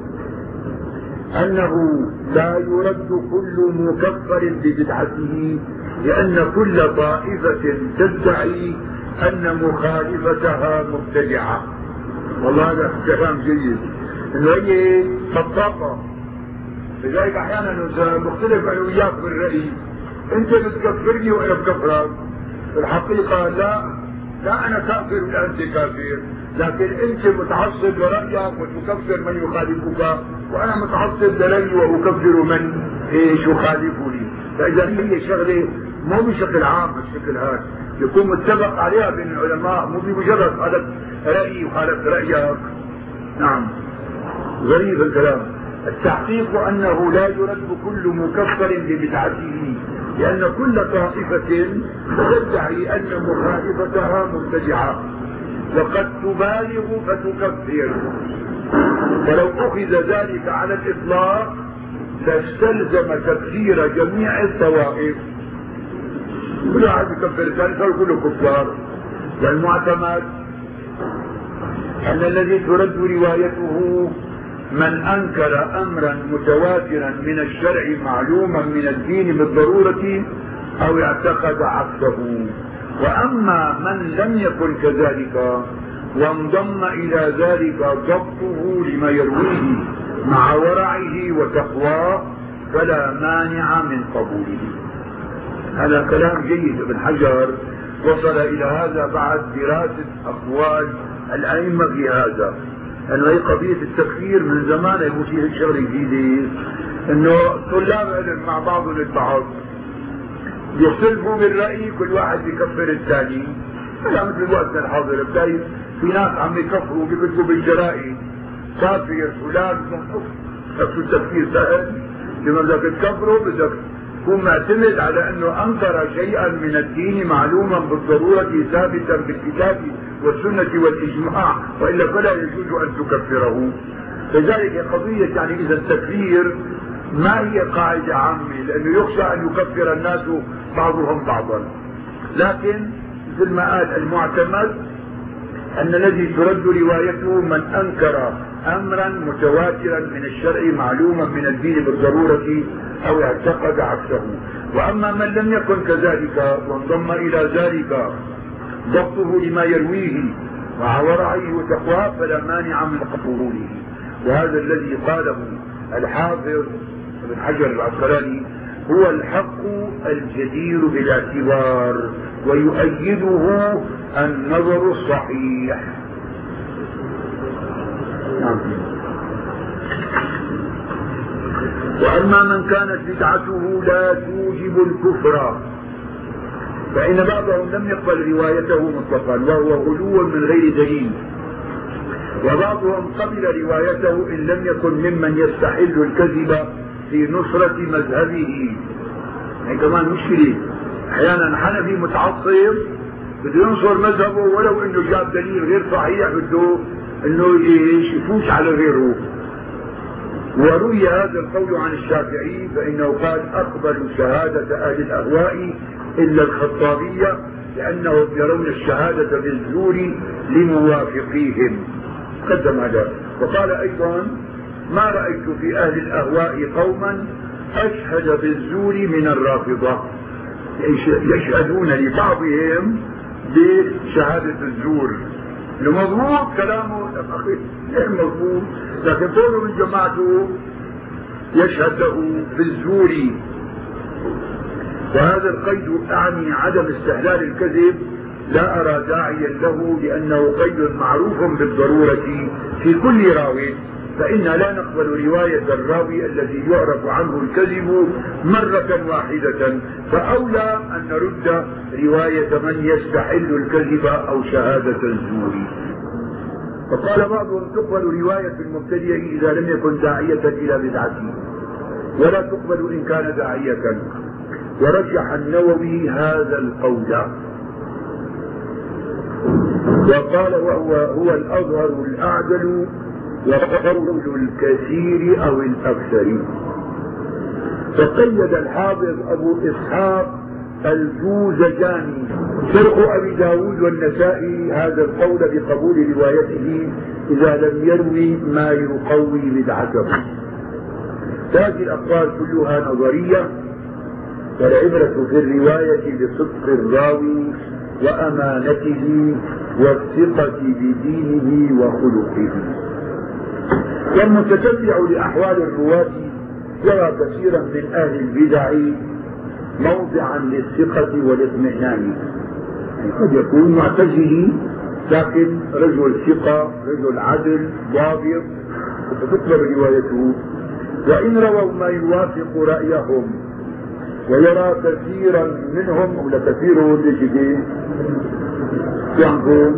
أنه لا يرد كل مكفر ببدعته، لأن كل طائفة تدعي أن مخالفتها مبتدعة. والله هذا كلام جيد، إنه هي طبقة، لذلك أحيانا مختلف أنا وياك بالرأي، أنت بتكفرني وأنا بكفرك. في الحقيقة لا أنا كافر ولا أنت كافر، لكن أنت متعصب لرأيك وتكفر من يخالفك، وأنا متعصب لرأيي وأكفر من يخالفني. فإذا هي شغلة مو بشكل عام، بشكل هذا يكون متفق عليها بين العلماء، مو بمجرد خالف رأيي وخالف رأيك. نعم، غريب الكلام. التحقيق أنه لا يرد كل مكفر ببدعته، لأن كل طائفة تدعي أن مخالفتها مبتدعة، وقد تبالغ فتكفر. فلو أخذ ذلك على الإطلاق لاستلزم تكفير جميع الطوائف، كل واحد يكفر الثاني صار كله كفار. والمعتمد أن الذي ترد روايته من أنكر أمرا متواترا من الشرع معلوما من الدين بالضرورة أو اعتقد عكسه. وأما من لم يكن كذلك وانضم إلى ذلك ضبطه لما يرويه مع ورعه وتقواه فلا مانع من قبوله. هذا كلام جيد. ابن حجر وصل إلى هذا بعد دراسة أقوال الأئمة في هذا، أنه هي قضية التكفير من زمان يقول فيه الشغل الجديد، أنه طلاب علم مع بعضهم البعض يختلفوا بالرأي، كل واحد يكفر الثاني. هذا مثل وقتنا الحاضر، بتلاقي في ناس عم يكفروا بيكتبوا بالجرائد كافر فلان، نفس التفكير سهل. لما بدك تكفره بدك تكون معتمد على أنه أنكر شيئا من الدين معلوما بالضرورة ثابتا بالكتاب والسنة والإجماع، وإلا فلا يجوز أن تكفره. لذلك قضية يعني إذا التكفير ما هي قاعدة عامة، لأنه يخشى أن يكفر الناس بعضهم بعضا. لكن مثل ما قال المعتمد أن الذي ترد روايته من أنكر أمرا متواترا من الشرع معلوما من الدين بالضرورة أو اعتقد عكسه. وأما من لم يكن كذلك وانضم إلى ذلك ضبطه لما يرويه مع ورعه وتقواه فلا مانع من قبوله. وهذا الذي قاله الحافظ ابن حجر العسقلاني هو الحق الجدير بالاعتبار ويؤيده النظر الصحيح. وأما من كانت بدعته لا توجب الكفر فإن بعضهم لم يقبل روايته مطلقا وهو غلو من غير دليل، وبعضهم قبل روايته إن لم يكن ممن يستحل الكذب في نصرة مذهبه. يعني كمان مشكلة، أحيانا حنفي متعصب بده ينصر مذهبه ولو إنه جاب دليل غير صحيح بده إنه يفوت على غيره. وروي هذا القول عن الشافعي فإنه قال أقبل شهادة أهل الأهواء إلا الخطابية لأنهم يرون الشهادة بالزور لموافقيهم. قدم هذا. وقال أيضا ما رأيت في أهل الأهواء قوما أشهد بالزور من الرافضة، يشهدون لبعضهم بشهادة الزور. مضبوط كلامه أخي غير مضبوط، لكن كونه من جماعته يشهد له بالزور. وهذا القيد أعني عدم استحلال الكذب لا أرى داعيا له لأنه قيد معروف بالضرورة في كل راوي، فإنا لا نقبل رواية الراوي الذي يعرف عنه الكذب مرة واحدة، فأولى أن نرد رواية من يستحل الكذب أو شهادة الزور. فقال بعضهم تقبل رواية المبتدئ إذا لم يكن داعية إلى بدعته ولا تقبل إن كان داعية، ورجح النووي هذا القول وقال هو الأظهر الأعدل وقول الكثير أو الأكثر. فقيد الحافظ أبو إسحاق الجوزجاني شرح أبي داود والنسائي هذا القول بقبول روايته إذا لم يروي ما يقوي بدعته. هذه الأقوال كلها نظرية، والعبرة في الرواية بصدق الراوي وأمانته والثقة بدينه وخلقه. والمتتبع لأحوال الرواة يرى كثيرا من أهل البدع موضعا للثقة والاطمئنان، يعني قد يكون معتزلي لكن رجل ثقة رجل عدل ضابط فتقبل روايته، وإن رووا ما يوافق رأيهم ويرى كثيرا منهم ولا كثيرهم يحكم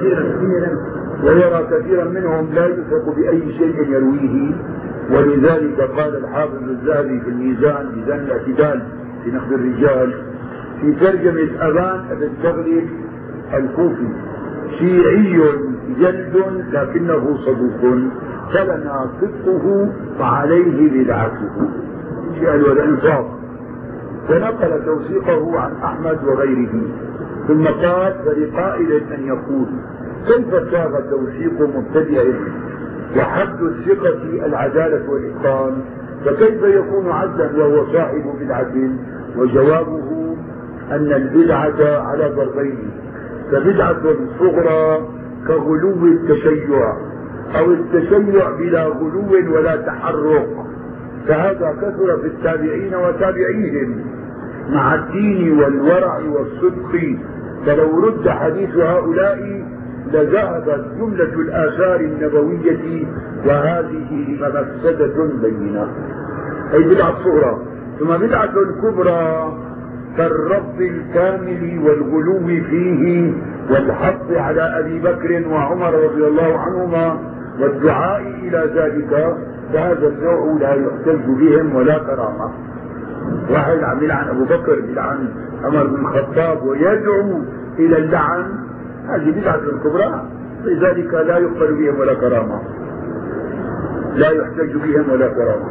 ويرى كثيرا منهم لا يثق بأي شيء يرويه. ولذلك قال الحافظ الذهبي في الميزان ميزان الاعتدال في نقد الرجال في ترجمة أبان بن تغلب الكوفي شيعي جلد لكنه صدوق فلنا صدقه فعليه بدعته شيء والإنصاف. ونقل توثيقه عن أحمد وغيره، ثم قال فلقائل أن يقول كيف ساغ توثيق مبتدع وحد الثقة العدالة والإتقان، فكيف يكون عدلا وهو صاحب بدعة؟ وجوابه أن البدعة على ضربين، فبدعة صغرى كغلو التشيع أو التشيع بلا غلو ولا تحرك، فهذا كثر في التابعين وتابعيهم مع الدين والورع والصدق، فلو رد حديث هؤلاء لذهبت جملة الآثار النبوية وهذه مفسدة بينة. أي بدعة صغرى. ثم بدعة كبرى كالرفض الكامل والغلو فيه والحث على أبي بكر وعمر رضي الله عنهما والدعاء إلى ذلك، فهذا النوع لا يحتج بهم ولا كرامة. واحد عم يلعن أبو بكر يلعن عمر بن الخطاب ويدعو إلى اللعن، هذه بدعة كبرى، لذلك لا يقبل بهم ولا كرامة، لا يحتج بهم ولا كرامة.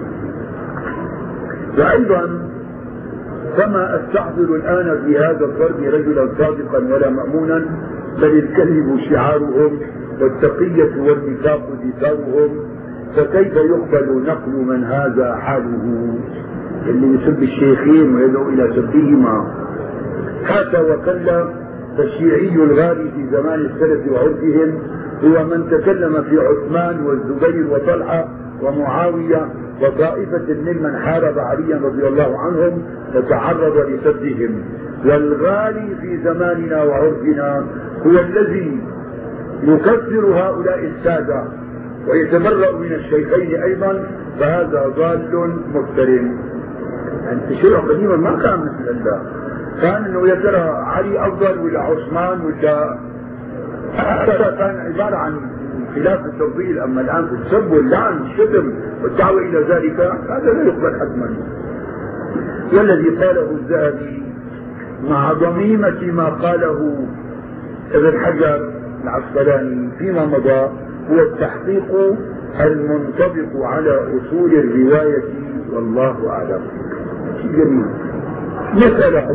وأيضا كما أستحضر الآن في هذا الضرب رجلا صادقا ولا مأمونا بل الكذب شعارهم والتقية والنفاق دثارهم، فكيف يقبل نقل من هذا حاله اللي يسب الشيخين ويدعو إلى سبهما؟ حتى وكلا فالشيعي الغالي في زمان السلف وعرفهم هو من تكلم في عثمان والزبير وطلحة ومعاوية وطائفة ممن حارب عليا رضي الله عنهم وتعرض لسبهم. والغالي في زماننا وعرفنا هو الذي يكفر هؤلاء السادة ويتبرأ من الشيخين أيضا، فهذا ضال مفترٍ. يعني الشيوعية قديما ما كان مثل الله، كان انه يا ترى علي افضل ولا عثمان ولا، هذا كان عبارة عن خلاف التفضيل. اما الان في السب واللعن والشتم والدعوة الى ذلك هذا لا يقبل حتما. والذي قاله الذهبي مع ضميمة ما قاله ابن حجر العسقلاني فيما مضى هو التحقيق المنطبق على اصول الرواية، والله اعلم. جميل. مسألة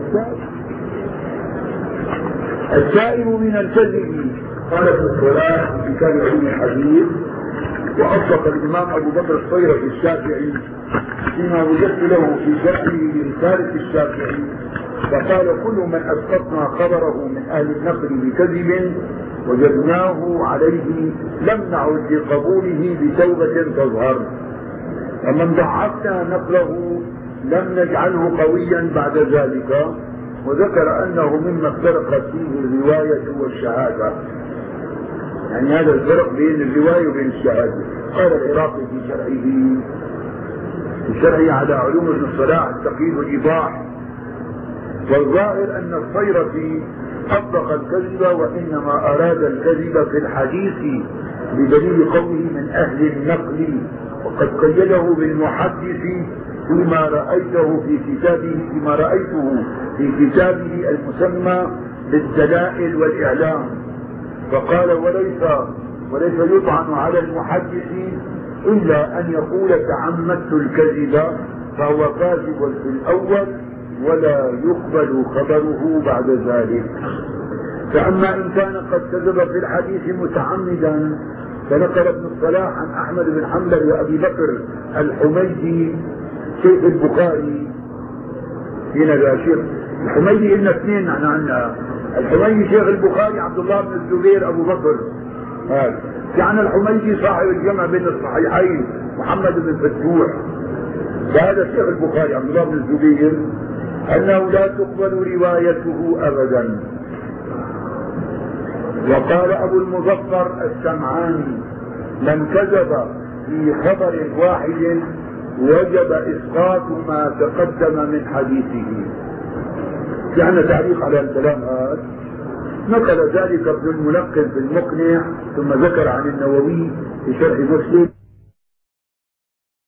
السائر من الكذب. قال ابن الصلاح في كتاب علم الحديث: وأصدق الإمام أبو بكر الصيرفي الشافعي فيما وجدت له في شرحه لرسالة الشافعي، فقال: كل من أسقطنا خبره من أهل النقل بكذب وجدناه عليه لم نعد لقبوله بتوبة تظهر، ومن ضعفنا نقله لم نجعله قويا بعد ذلك. وذكر أنه مما افترقت فيه الرواية والشهادة، يعني هذا الفرق بين الرواية وبين الشهادة. قال العراقي في شرحه على علوم ابن الصلاح التقييد والإيضاح: والظاهر أن الصيرفي أطلق الكذب وإنما أراد الكذب في الحديث بدليل قوله من أهل النقل، وقد قيده بالمحدث فيما رأيته في كتابه المسمى بالدلائل والإعلام، فقال: وليس يطعن على المحدث إلا أن يقول تعمدت الكذب، فهو كاذب في الأول ولا يقبل خبره بعد ذلك. فأما إن كان قد كذب في الحديث متعمدا، فنقل ابن الصلاح عن أحمد بن حنبل وأبي بكر الحميدي شيخ البخاري. هنا لا شيخ الحميدي إلنا اثنين نحن عنا، الحميدي شيخ البخاري عبد الله بن الزبير أبو بكر، يعني الحميدي صاحب الجمع بين الصحيحين محمد بن فتوح، وهذا شيخ البخاري عبد الله بن الزبير أنه لا تقبل روايته أبدا. وقال أبو المظفر السمعاني: من كذب في خبر واحد وجب إسقاط ما تقدم من حديثه. يعني تعليق على الكلام هذا نقل ذلك ابن الملقن في المقنع، ثم ذكر عن النووي في شرح مسلم